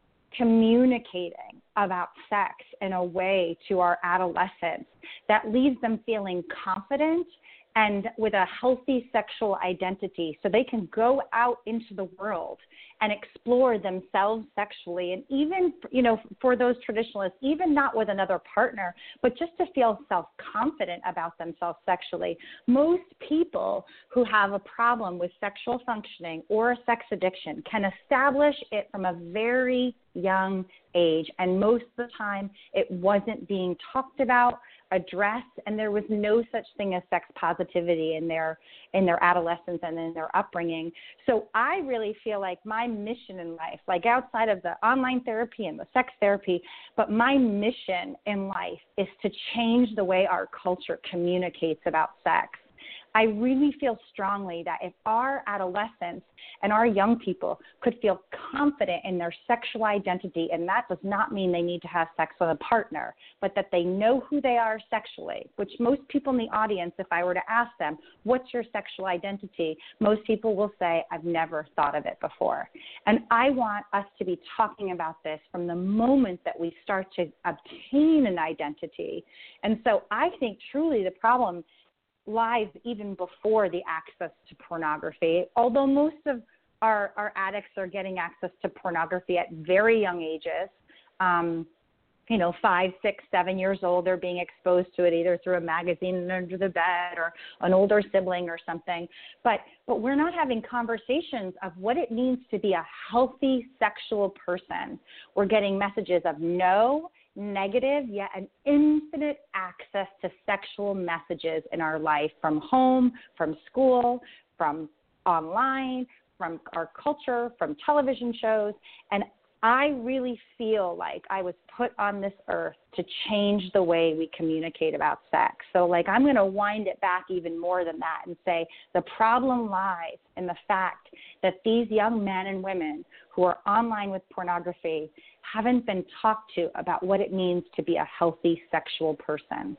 communicating about sex in a way to our adolescents that leaves them feeling confident and with a healthy sexual identity so they can go out into the world and explore themselves sexually. And even, you know, for those traditionalists, even not with another partner, but just to feel self-confident about themselves sexually. Most people who have a problem with sexual functioning or a sex addiction can establish it from a very young age. And most of the time, it wasn't being talked about, addressed, and there was no such thing as sex positivity in their in their adolescence and in their upbringing. So I really feel like my mission in life, like outside of the online therapy and the sex therapy, but my mission in life is to change the way our culture communicates about sex. I really feel strongly that if our adolescents and our young people could feel confident in their sexual identity, and that does not mean they need to have sex with a partner, but that they know who they are sexually, which most people in the audience, if I were to ask them, what's your sexual identity? Most people will say, I've never thought of it before. And I want us to be talking about this from the moment that we start to obtain an identity. And so I think truly the problem lies even before the access to pornography, although most of our, our addicts are getting access to pornography at very young ages. Um, you know, five, six, seven years old, they're being exposed to it either through a magazine under the bed or an older sibling or something. But but we're not having conversations of what it means to be a healthy sexual person. We're getting messages of no, negative, yet an infinite access to sexual messages in our life from home, from school, from online, from our culture, from television shows. And I really feel like I was put on this earth to change the way we communicate about sex. So, like, I'm going to wind it back even more than that and say the problem lies in the fact that these young men and women who are online with pornography haven't been talked to about what it means to be a healthy sexual person.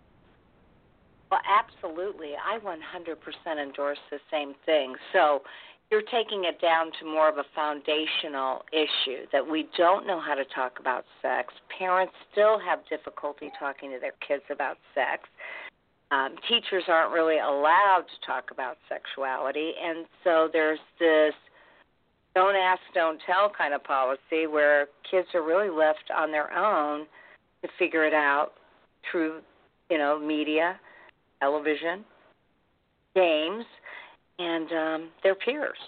Well, absolutely. I one hundred percent endorse the same thing. So you're taking it down to more of a foundational issue that we don't know how to talk about sex. Parents still have difficulty talking to their kids about sex. Um, teachers aren't really allowed to talk about sexuality, and so there's this don't ask, don't tell kind of policy where kids are really left on their own to figure it out through, you know, media, television, games, and um, their peers.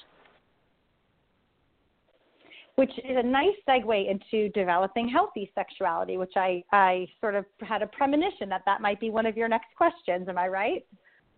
Which is a nice segue into developing healthy sexuality, which I, I sort of had a premonition that that might be one of your next questions. Am I right?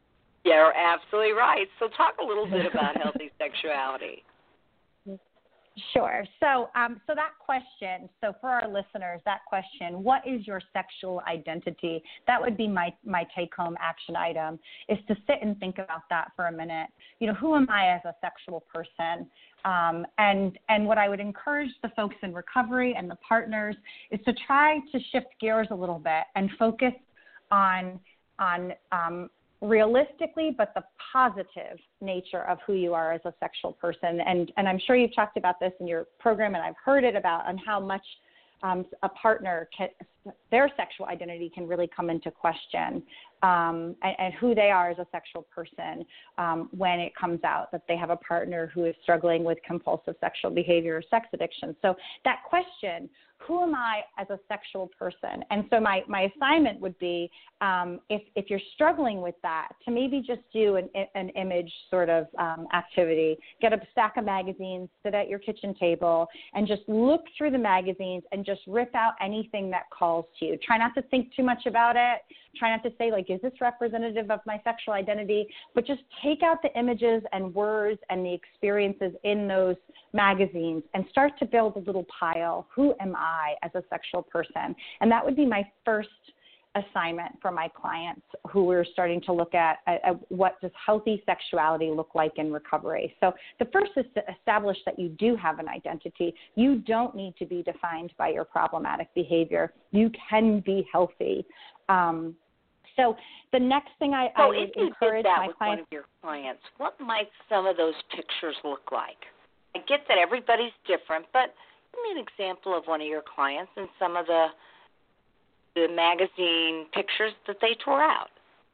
Yeah, you're absolutely right. So talk a little bit about healthy sexuality. Sure. So, um, so that question, so for our listeners, that question, what is your sexual identity? That would be my, my take-home action item, is to sit and think about that for a minute. You know, who am I as a sexual person? Um, and, and what I would encourage the folks in recovery and the partners is to try to shift gears a little bit and focus on, on, um, realistically, but the positive nature of who you are as a sexual person. And, and I'm sure you've talked about this in your program, and I've heard it about on how much um, a partner, can, their sexual identity can really come into question, um, and, and who they are as a sexual person um, when it comes out that they have a partner who is struggling with compulsive sexual behavior or sex addiction. So that question, who am I as a sexual person? And so my, my assignment would be, um, if, if you're struggling with that, to maybe just do an, an image sort of um, activity. Get a stack of magazines, sit at your kitchen table, and just look through the magazines and just rip out anything that calls to you. Try not to think too much about it. Try not to say, like, is this representative of my sexual identity? But just take out the images and words and the experiences in those magazines and start to build a little pile. Who am I as a sexual person? And that would be my first assignment for my clients who we're starting to look at, at, at what does healthy sexuality look like in recovery. So the first is to establish that you do have an identity. You don't need to be defined by your problematic behavior. You can be healthy. Um, so the next thing I, so I would if you encourage did that my with clients, one of your clients, what might some of those pictures look like? I get that everybody's different, but give me an example of one of your clients and some of the the magazine pictures that they tore out.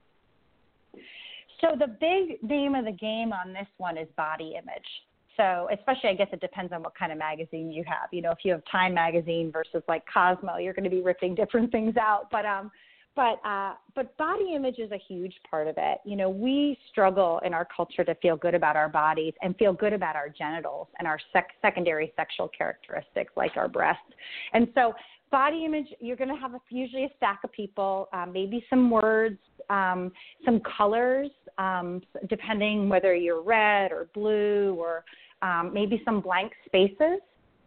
So the big name of the game on this one is body image. So especially, I guess it depends on what kind of magazine you have. You know, if you have Time magazine versus like Cosmo, you're going to be ripping different things out. But um, but uh, but body image is a huge part of it. You know, we struggle in our culture to feel good about our bodies and feel good about our genitals and our sec- secondary sexual characteristics like our breasts. And so body image, you're going to have a, usually a stack of people, um, maybe some words, um, some colors, um, depending whether you're red or blue, or um, maybe some blank spaces.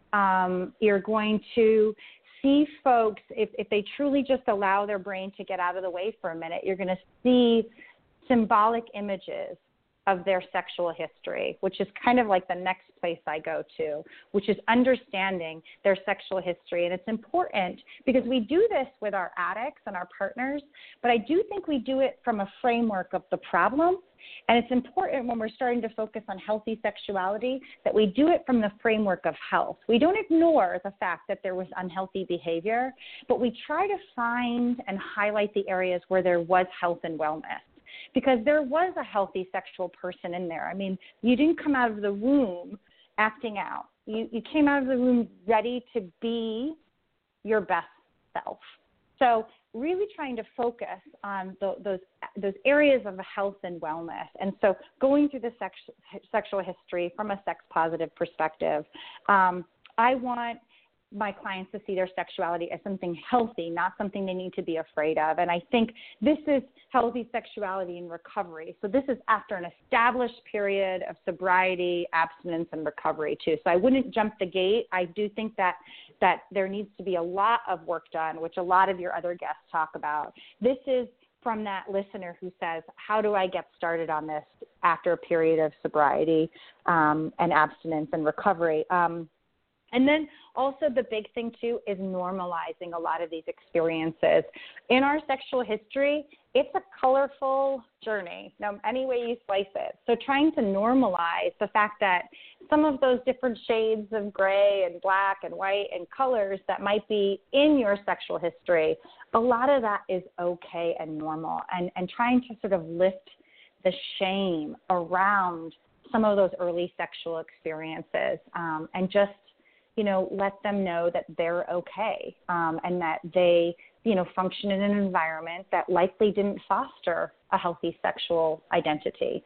Um, you're going to see folks, if, if they truly just allow their brain to get out of the way for a minute, you're going to see symbolic images of their sexual history, which is kind of like the next place I go to, which is understanding their sexual history. And it's important because we do this with our addicts and our partners, but I do think we do it from a framework of the problem. And it's important when we're starting to focus on healthy sexuality that we do it from the framework of health. We don't ignore the fact that there was unhealthy behavior, but we try to find and highlight the areas where there was health and wellness. Because there was a healthy sexual person in there. I mean, you didn't come out of the womb acting out. You, you came out of the womb ready to be your best self. So really trying to focus on the, those those areas of health and wellness. And so going through the sex, sexual history from a sex-positive perspective, um, I want my clients to see their sexuality as something healthy, not something they need to be afraid of. And I think this is healthy sexuality in recovery. So this is after an established period of sobriety, abstinence, and recovery too. So I wouldn't jump the gate. I do think that that there needs to be a lot of work done, which a lot of your other guests talk about. This is from that listener who says, how do I get started on this after a period of sobriety um, and abstinence and recovery? Um, And then also the big thing, too, is normalizing a lot of these experiences. In our sexual history, it's a colorful journey, no, any way you slice it. So trying to normalize the fact that some of those different shades of gray and black and white and colors that might be in your sexual history, a lot of that is okay and normal. And, and trying to sort of lift the shame around some of those early sexual experiences um, and just, you know, let them know that they're okay um, and that they, you know, function in an environment that likely didn't foster a healthy sexual identity.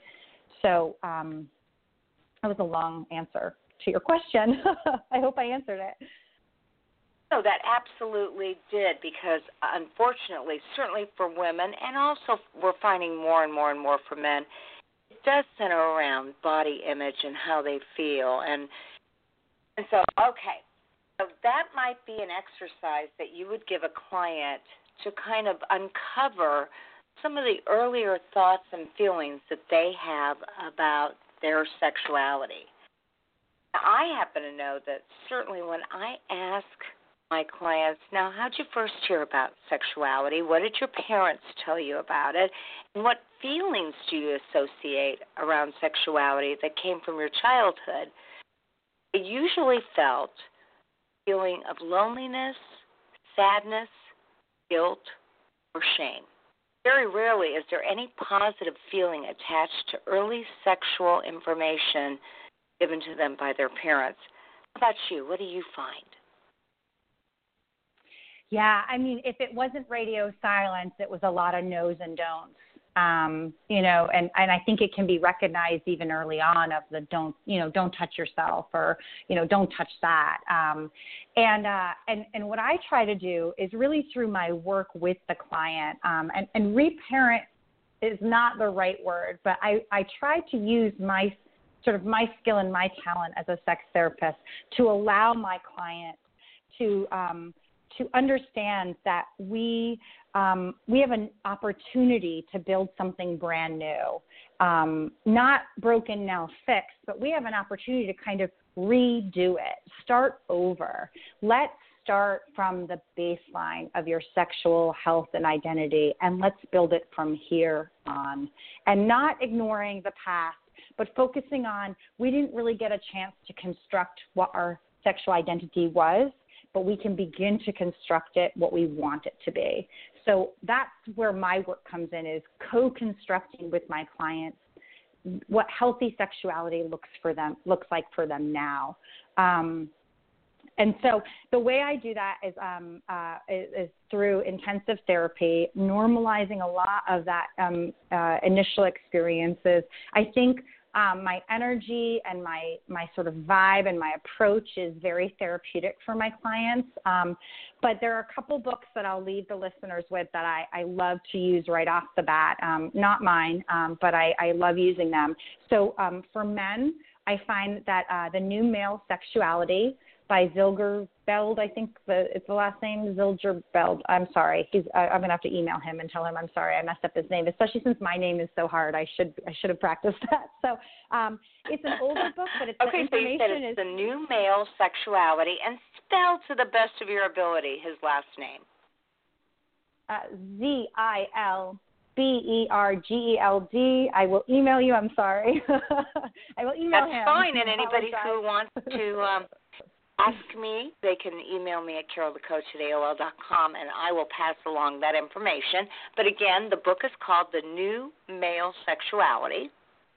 So um, that was a long answer to your question. I hope I answered it. No, that absolutely did, because unfortunately, certainly for women, and also we're finding more and more and more for men, it does center around body image and how they feel. And And so, okay, so that might be an exercise that you would give a client to kind of uncover some of the earlier thoughts and feelings that they have about their sexuality. Now, I happen to know that certainly when I ask my clients, now, how'd you first hear about sexuality? What did your parents tell you about it? And what feelings do you associate around sexuality that came from your childhood? I usually felt a feeling of loneliness, sadness, guilt, or shame. Very rarely is there any positive feeling attached to early sexual information given to them by their parents. How about you? What do you find? Yeah, I mean, if it wasn't radio silence, it was a lot of no's and don'ts. Um, you know, and, and I think it can be recognized even early on of the don't, you know, don't touch yourself, or, you know, don't touch that. Um, and, uh, and, and what I try to do is really through my work with the client, um, and, and reparent is not the right word, but I, I try to use my sort of my skill and my talent as a sex therapist to allow my client to, um, to understand that we um, we have an opportunity to build something brand new, um, not broken now fixed, but we have an opportunity to kind of redo it, start over. Let's start from the baseline of your sexual health and identity, and let's build it from here on, and not ignoring the past, but focusing on we didn't really get a chance to construct what our sexual identity was, but we can begin to construct it what we want it to be. So that's where my work comes in, is co-constructing with my clients what healthy sexuality looks for them looks like for them now. Um, and so the way I do that is, um, uh, is, is through intensive therapy, normalizing a lot of that um, uh, initial experiences. I think Um, my energy and my, my sort of vibe and my approach is very therapeutic for my clients. Um, but there are a couple books that I'll leave the listeners with that I, I love to use right off the bat. Um, not mine, um, but I, I love using them. So um, for men, I find that uh, The New Male Sexuality by Zilgerbeld, I think the, it's the last name, Zilgerbeld. I'm sorry. He's, I, I'm going to have to email him and tell him I'm sorry I messed up his name, especially since my name is so hard. I should I should have practiced that. So um, it's an older book, but it's okay, the information so you said it's is, The New Male Sexuality, and spell to the best of your ability his last name. Uh, Z I L B E R G E L D. I will email you. I'm sorry. I will email That's him. That's fine, and anybody who wants to um, ask me, they can email me at carol the coach at A O L dot com, and I will pass along that information. But again, the book is called The New Male Sexuality.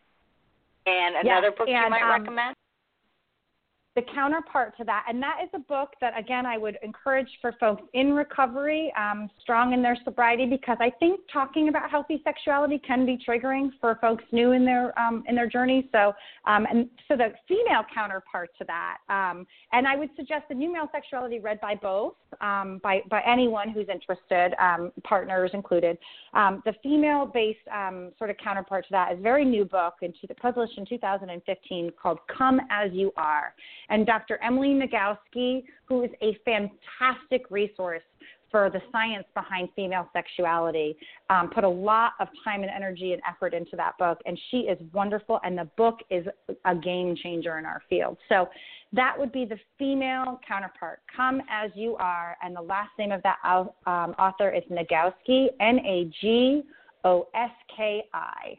And another yes, book and, you might um, recommend? The counterpart to that, and that is a book that, again, I would encourage for folks in recovery, um, strong in their sobriety, because I think talking about healthy sexuality can be triggering for folks new in their um, in their journey. So, um, and so the female counterpart to that, um, and I would suggest The New Male Sexuality read by both, um, by by anyone who's interested, um, partners included. Um, the female-based um, sort of counterpart to that is a very new book, into, published in two thousand fifteen, called Come As You Are. And Doctor Emily Nagoski, who is a fantastic resource for the science behind female sexuality, um, put a lot of time and energy and effort into that book, and she is wonderful, and the book is a game changer in our field. So that would be the female counterpart, Come As You Are, and the last name of that um, author is Nagoski, N A G O S K I.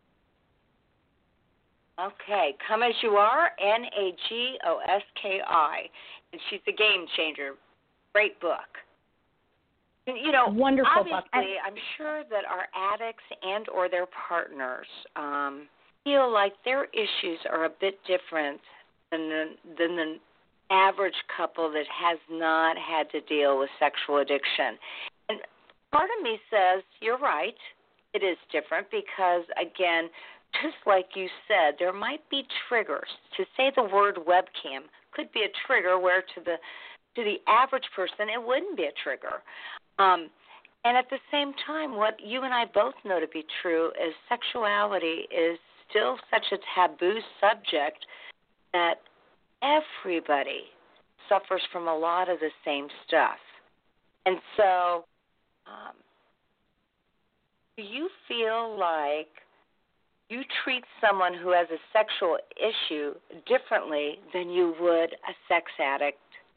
Okay, Come As You Are, N A G O S K I. And she's a game changer. Great book. And, you know, wonderful obviously, book. I'm sure that our addicts and or their partners um, feel like their issues are a bit different than the, than the average couple that has not had to deal with sexual addiction. And part of me says, you're right, it is different because, again, just like you said, there might be triggers. To say the word webcam could be a trigger where to the to the average person it wouldn't be a trigger. Um, and at the same time, what you and I both know to be true is sexuality is still such a taboo subject that everybody suffers from a lot of the same stuff. And so, um, do you feel like you treat someone who has a sexual issue differently than you would a sex addict?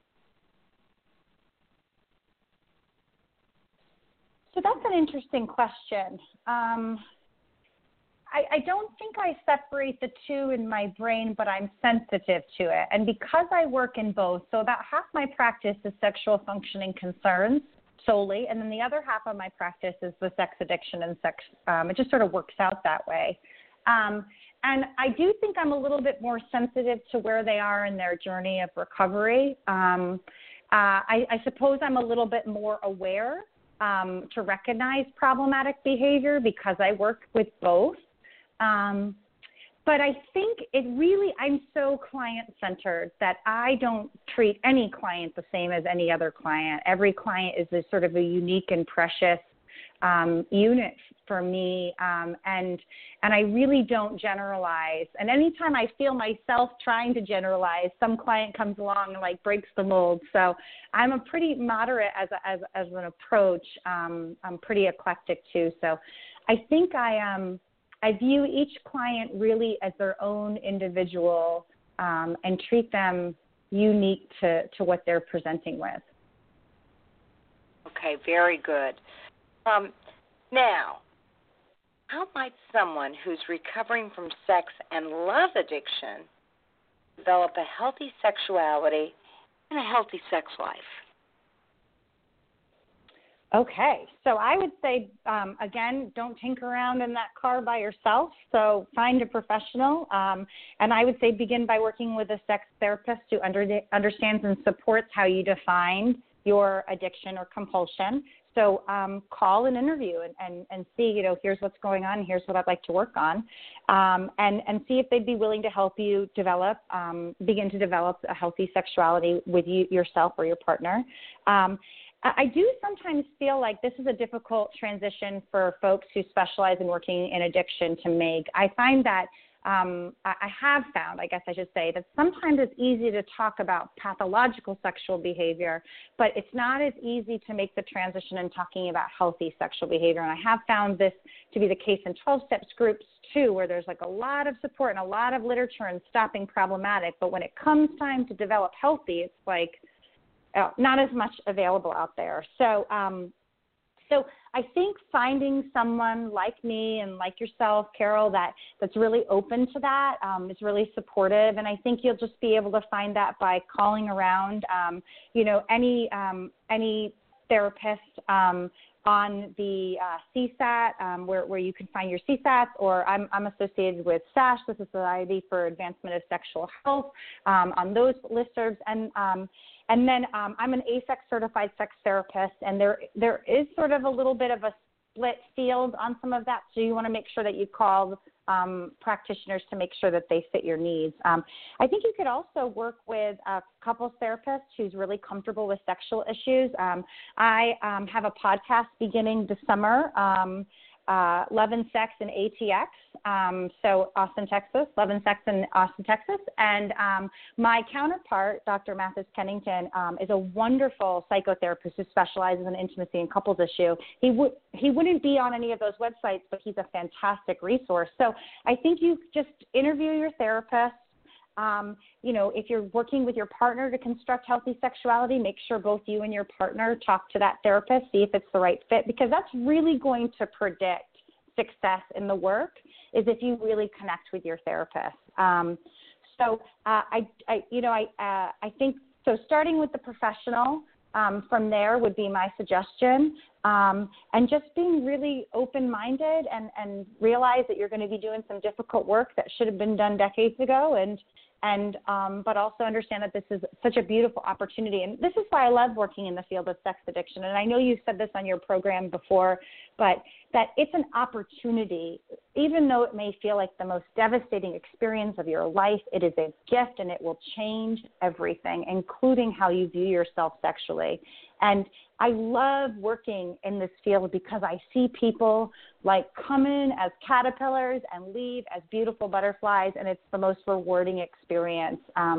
So that's an interesting question. Um, I, I don't think I separate the two in my brain, but I'm sensitive to it. And because I work in both, so about half my practice is sexual functioning concerns solely, and then the other half of my practice is the sex addiction and sex. Um, it just sort of works out that way. Um, and I do think I'm a little bit more sensitive to where they are in their journey of recovery. Um, uh, I, I suppose I'm a little bit more aware um, to recognize problematic behavior because I work with both. Um, but I think it really, I'm so client-centered that I don't treat any client the same as any other client. Every client is a sort of a unique and precious um, unit for me, um, and and I really don't generalize. And anytime I feel myself trying to generalize, some client comes along and like breaks the mold. So I'm a pretty moderate as a, as as an approach. Um, I'm pretty eclectic too. So I think I am. Um, I view each client really as their own individual um, and treat them unique to, to what they're presenting with. Okay, very good. Um, now, how might someone who's recovering from sex and love addiction develop a healthy sexuality and a healthy sex life? Okay, so I would say, um, again, don't tinker around in that car by yourself. So find a professional. Um, and I would say begin by working with a sex therapist who under, understands and supports how you define your addiction or compulsion. So um, call and interview and, and, and see, you know, here's what's going on, here's what I'd like to work on, um, and, and see if they'd be willing to help you develop, um, begin to develop a healthy sexuality with you yourself or your partner. Um, I do sometimes feel like this is a difficult transition for folks who specialize in working in addiction to make. I find that um, I have found, I guess I should say, that sometimes it's easy to talk about pathological sexual behavior, but it's not as easy to make the transition in talking about healthy sexual behavior. And I have found this to be the case in twelve steps groups too, where there's like a lot of support and a lot of literature in stopping problematic. But when it comes time to develop healthy, it's like, Uh, not as much available out there. So, um, so I think finding someone like me and like yourself, Carol, that, that's really open to that um, is really supportive. And I think you'll just be able to find that by calling around, um, you know, any um, any therapist um, on the uh, C SAT, um, where, where you can find your C SATs, or I'm, I'm associated with SASH, the Society for Advancement of Sexual Health, um, on those listservs. And um, And then um, I'm an A S E C certified sex therapist, and there there is sort of a little bit of a split field on some of that. So you want to make sure that you call um, practitioners to make sure that they fit your needs. Um, I think you could also work with a couples therapist who's really comfortable with sexual issues. Um, I um, have a podcast beginning this summer, um, uh, Love and Sex in A T X, um, so Austin, Texas, Love and Sex in Austin, Texas. And um, my counterpart, Doctor Mathis Kennington, um, is a wonderful psychotherapist who specializes in intimacy and couples issue. He, would he wouldn't be on any of those websites, but he's a fantastic resource. So I think you just interview your therapist. Um, you know, if you're working with your partner to construct healthy sexuality, make sure both you and your partner talk to that therapist, see if it's the right fit, because that's really going to predict success in the work, is if you really connect with your therapist. Um, so uh, I, I, you know, I, uh, I think so. Starting with the professional um, from there would be my suggestion, um, and just being really open-minded and, and realize that you're going to be doing some difficult work that should have been done decades ago, and and um, but also understand that this is such a beautiful opportunity. And this is why I love working in the field of sex addiction. And I know you said this on your program before, but that it's an opportunity. Even though it may feel like the most devastating experience of your life, it is a gift, and it will change everything, including how you view yourself sexually. And I love working in this field because I see people like come in as caterpillars and leave as beautiful butterflies, and it's the most rewarding experience. Um,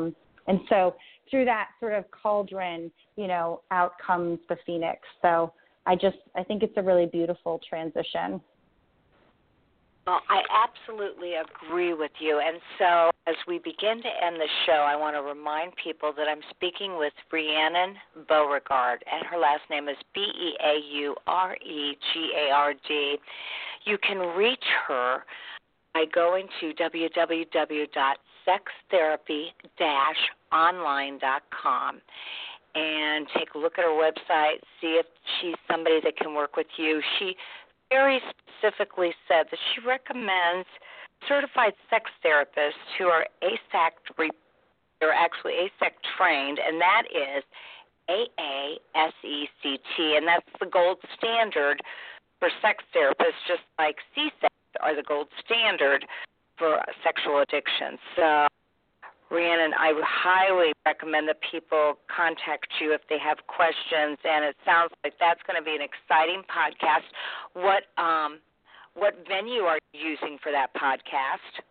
And so through that sort of cauldron, you know, out comes the phoenix. So I just, I think it's a really beautiful transition. Well, I absolutely agree with you. And so as we begin to end the show, I want to remind people that I'm speaking with Rhiannon Beauregard, and her last name is B E A U R E G A R D. You can reach her by going to w w w dot sex therapy dash online dot com and take a look at her website, see if she's somebody that can work with you. She very specifically said that she recommends certified sex therapists who are A S A C, they're actually A S A C trained, and that is A A S E C T, and that's the gold standard for sex therapists, just like C SEX are the gold standard for sexual addiction. So, Rhiannon, I would highly recommend that people contact you if they have questions, and it sounds like that's going to be an exciting podcast. What um, what venue are you using for that podcast?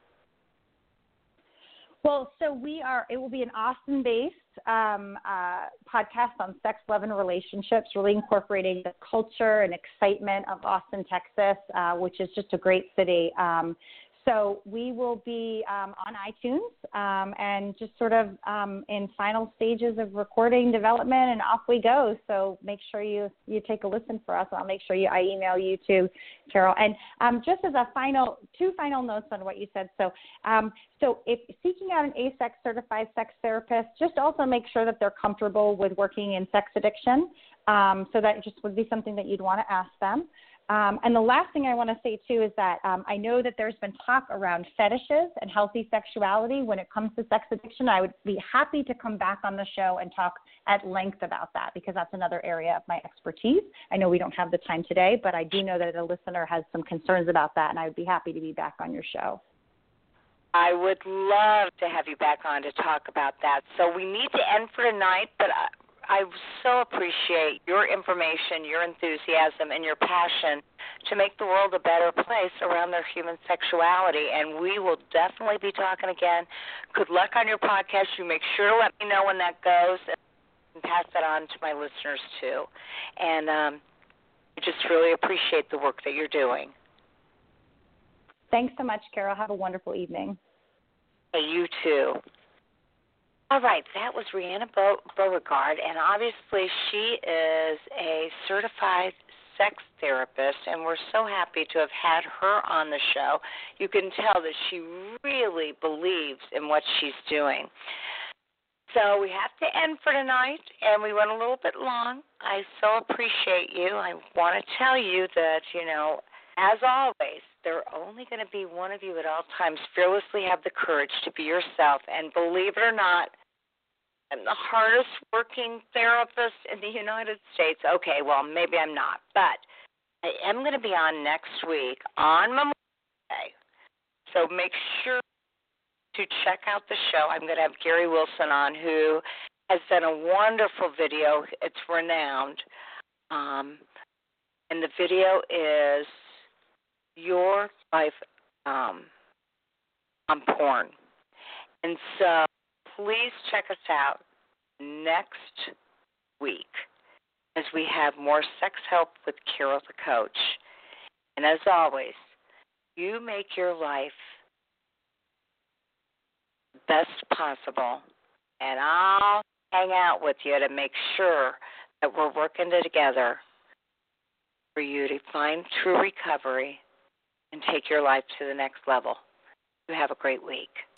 Well, so we are, it will be an Austin-based um, uh, podcast on sex, love, and relationships, really incorporating the culture and excitement of Austin, Texas, uh, which is just a great city. Um, So we will be um, on iTunes um, and just sort of um, in final stages of recording development, and off we go. So make sure you, you take a listen for us. I'll make sure you I email you too, Carol. And um, just as a final, two final notes on what you said. So um, so if seeking out an A S A C certified sex therapist, just also make sure that they're comfortable with working in sex addiction. Um, so that just would be something that you'd want to ask them. Um, and the last thing I want to say, too, is that um, I know that there's been talk around fetishes and healthy sexuality when it comes to sex addiction. I would be happy to come back on the show and talk at length about that, because that's another area of my expertise. I know we don't have the time today, but I do know that a listener has some concerns about that, and I would be happy to be back on your show. I would love to have you back on to talk about that. So we need to end for tonight, but I, I so appreciate your information, your enthusiasm, and your passion to make the world a better place around their human sexuality. And we will definitely be talking again. Good luck on your podcast. You make sure to let me know when that goes and pass that on to my listeners, too. And um, I just really appreciate the work that you're doing. Thanks so much, Carol. Have a wonderful evening. Hey, you too. All right, that was Rhiannon Beauregard, and obviously she is a certified sex therapist, and we're so happy to have had her on the show. You can tell that she really believes in what she's doing. So we have to end for tonight, and we went a little bit long. I so appreciate you. I want to tell you that, you know, as always, there are only going to be one of you at all times. Fearlessly have the courage to be yourself, and believe it or not, I'm the hardest working therapist in the United States. Okay, well, maybe I'm not, but I am going to be on next week on Memorial Day. So make sure to check out the show. I'm going to have Gary Wilson on, who has done a wonderful video. It's renowned. Um, and the video is Your Life um, on Porn. And so please check us out next week as we have more Sex Help with Carol the Coach. And as always, you make your life best possible, and I'll hang out with you to make sure that we're working together for you to find true recovery and take your life to the next level. You have a great week.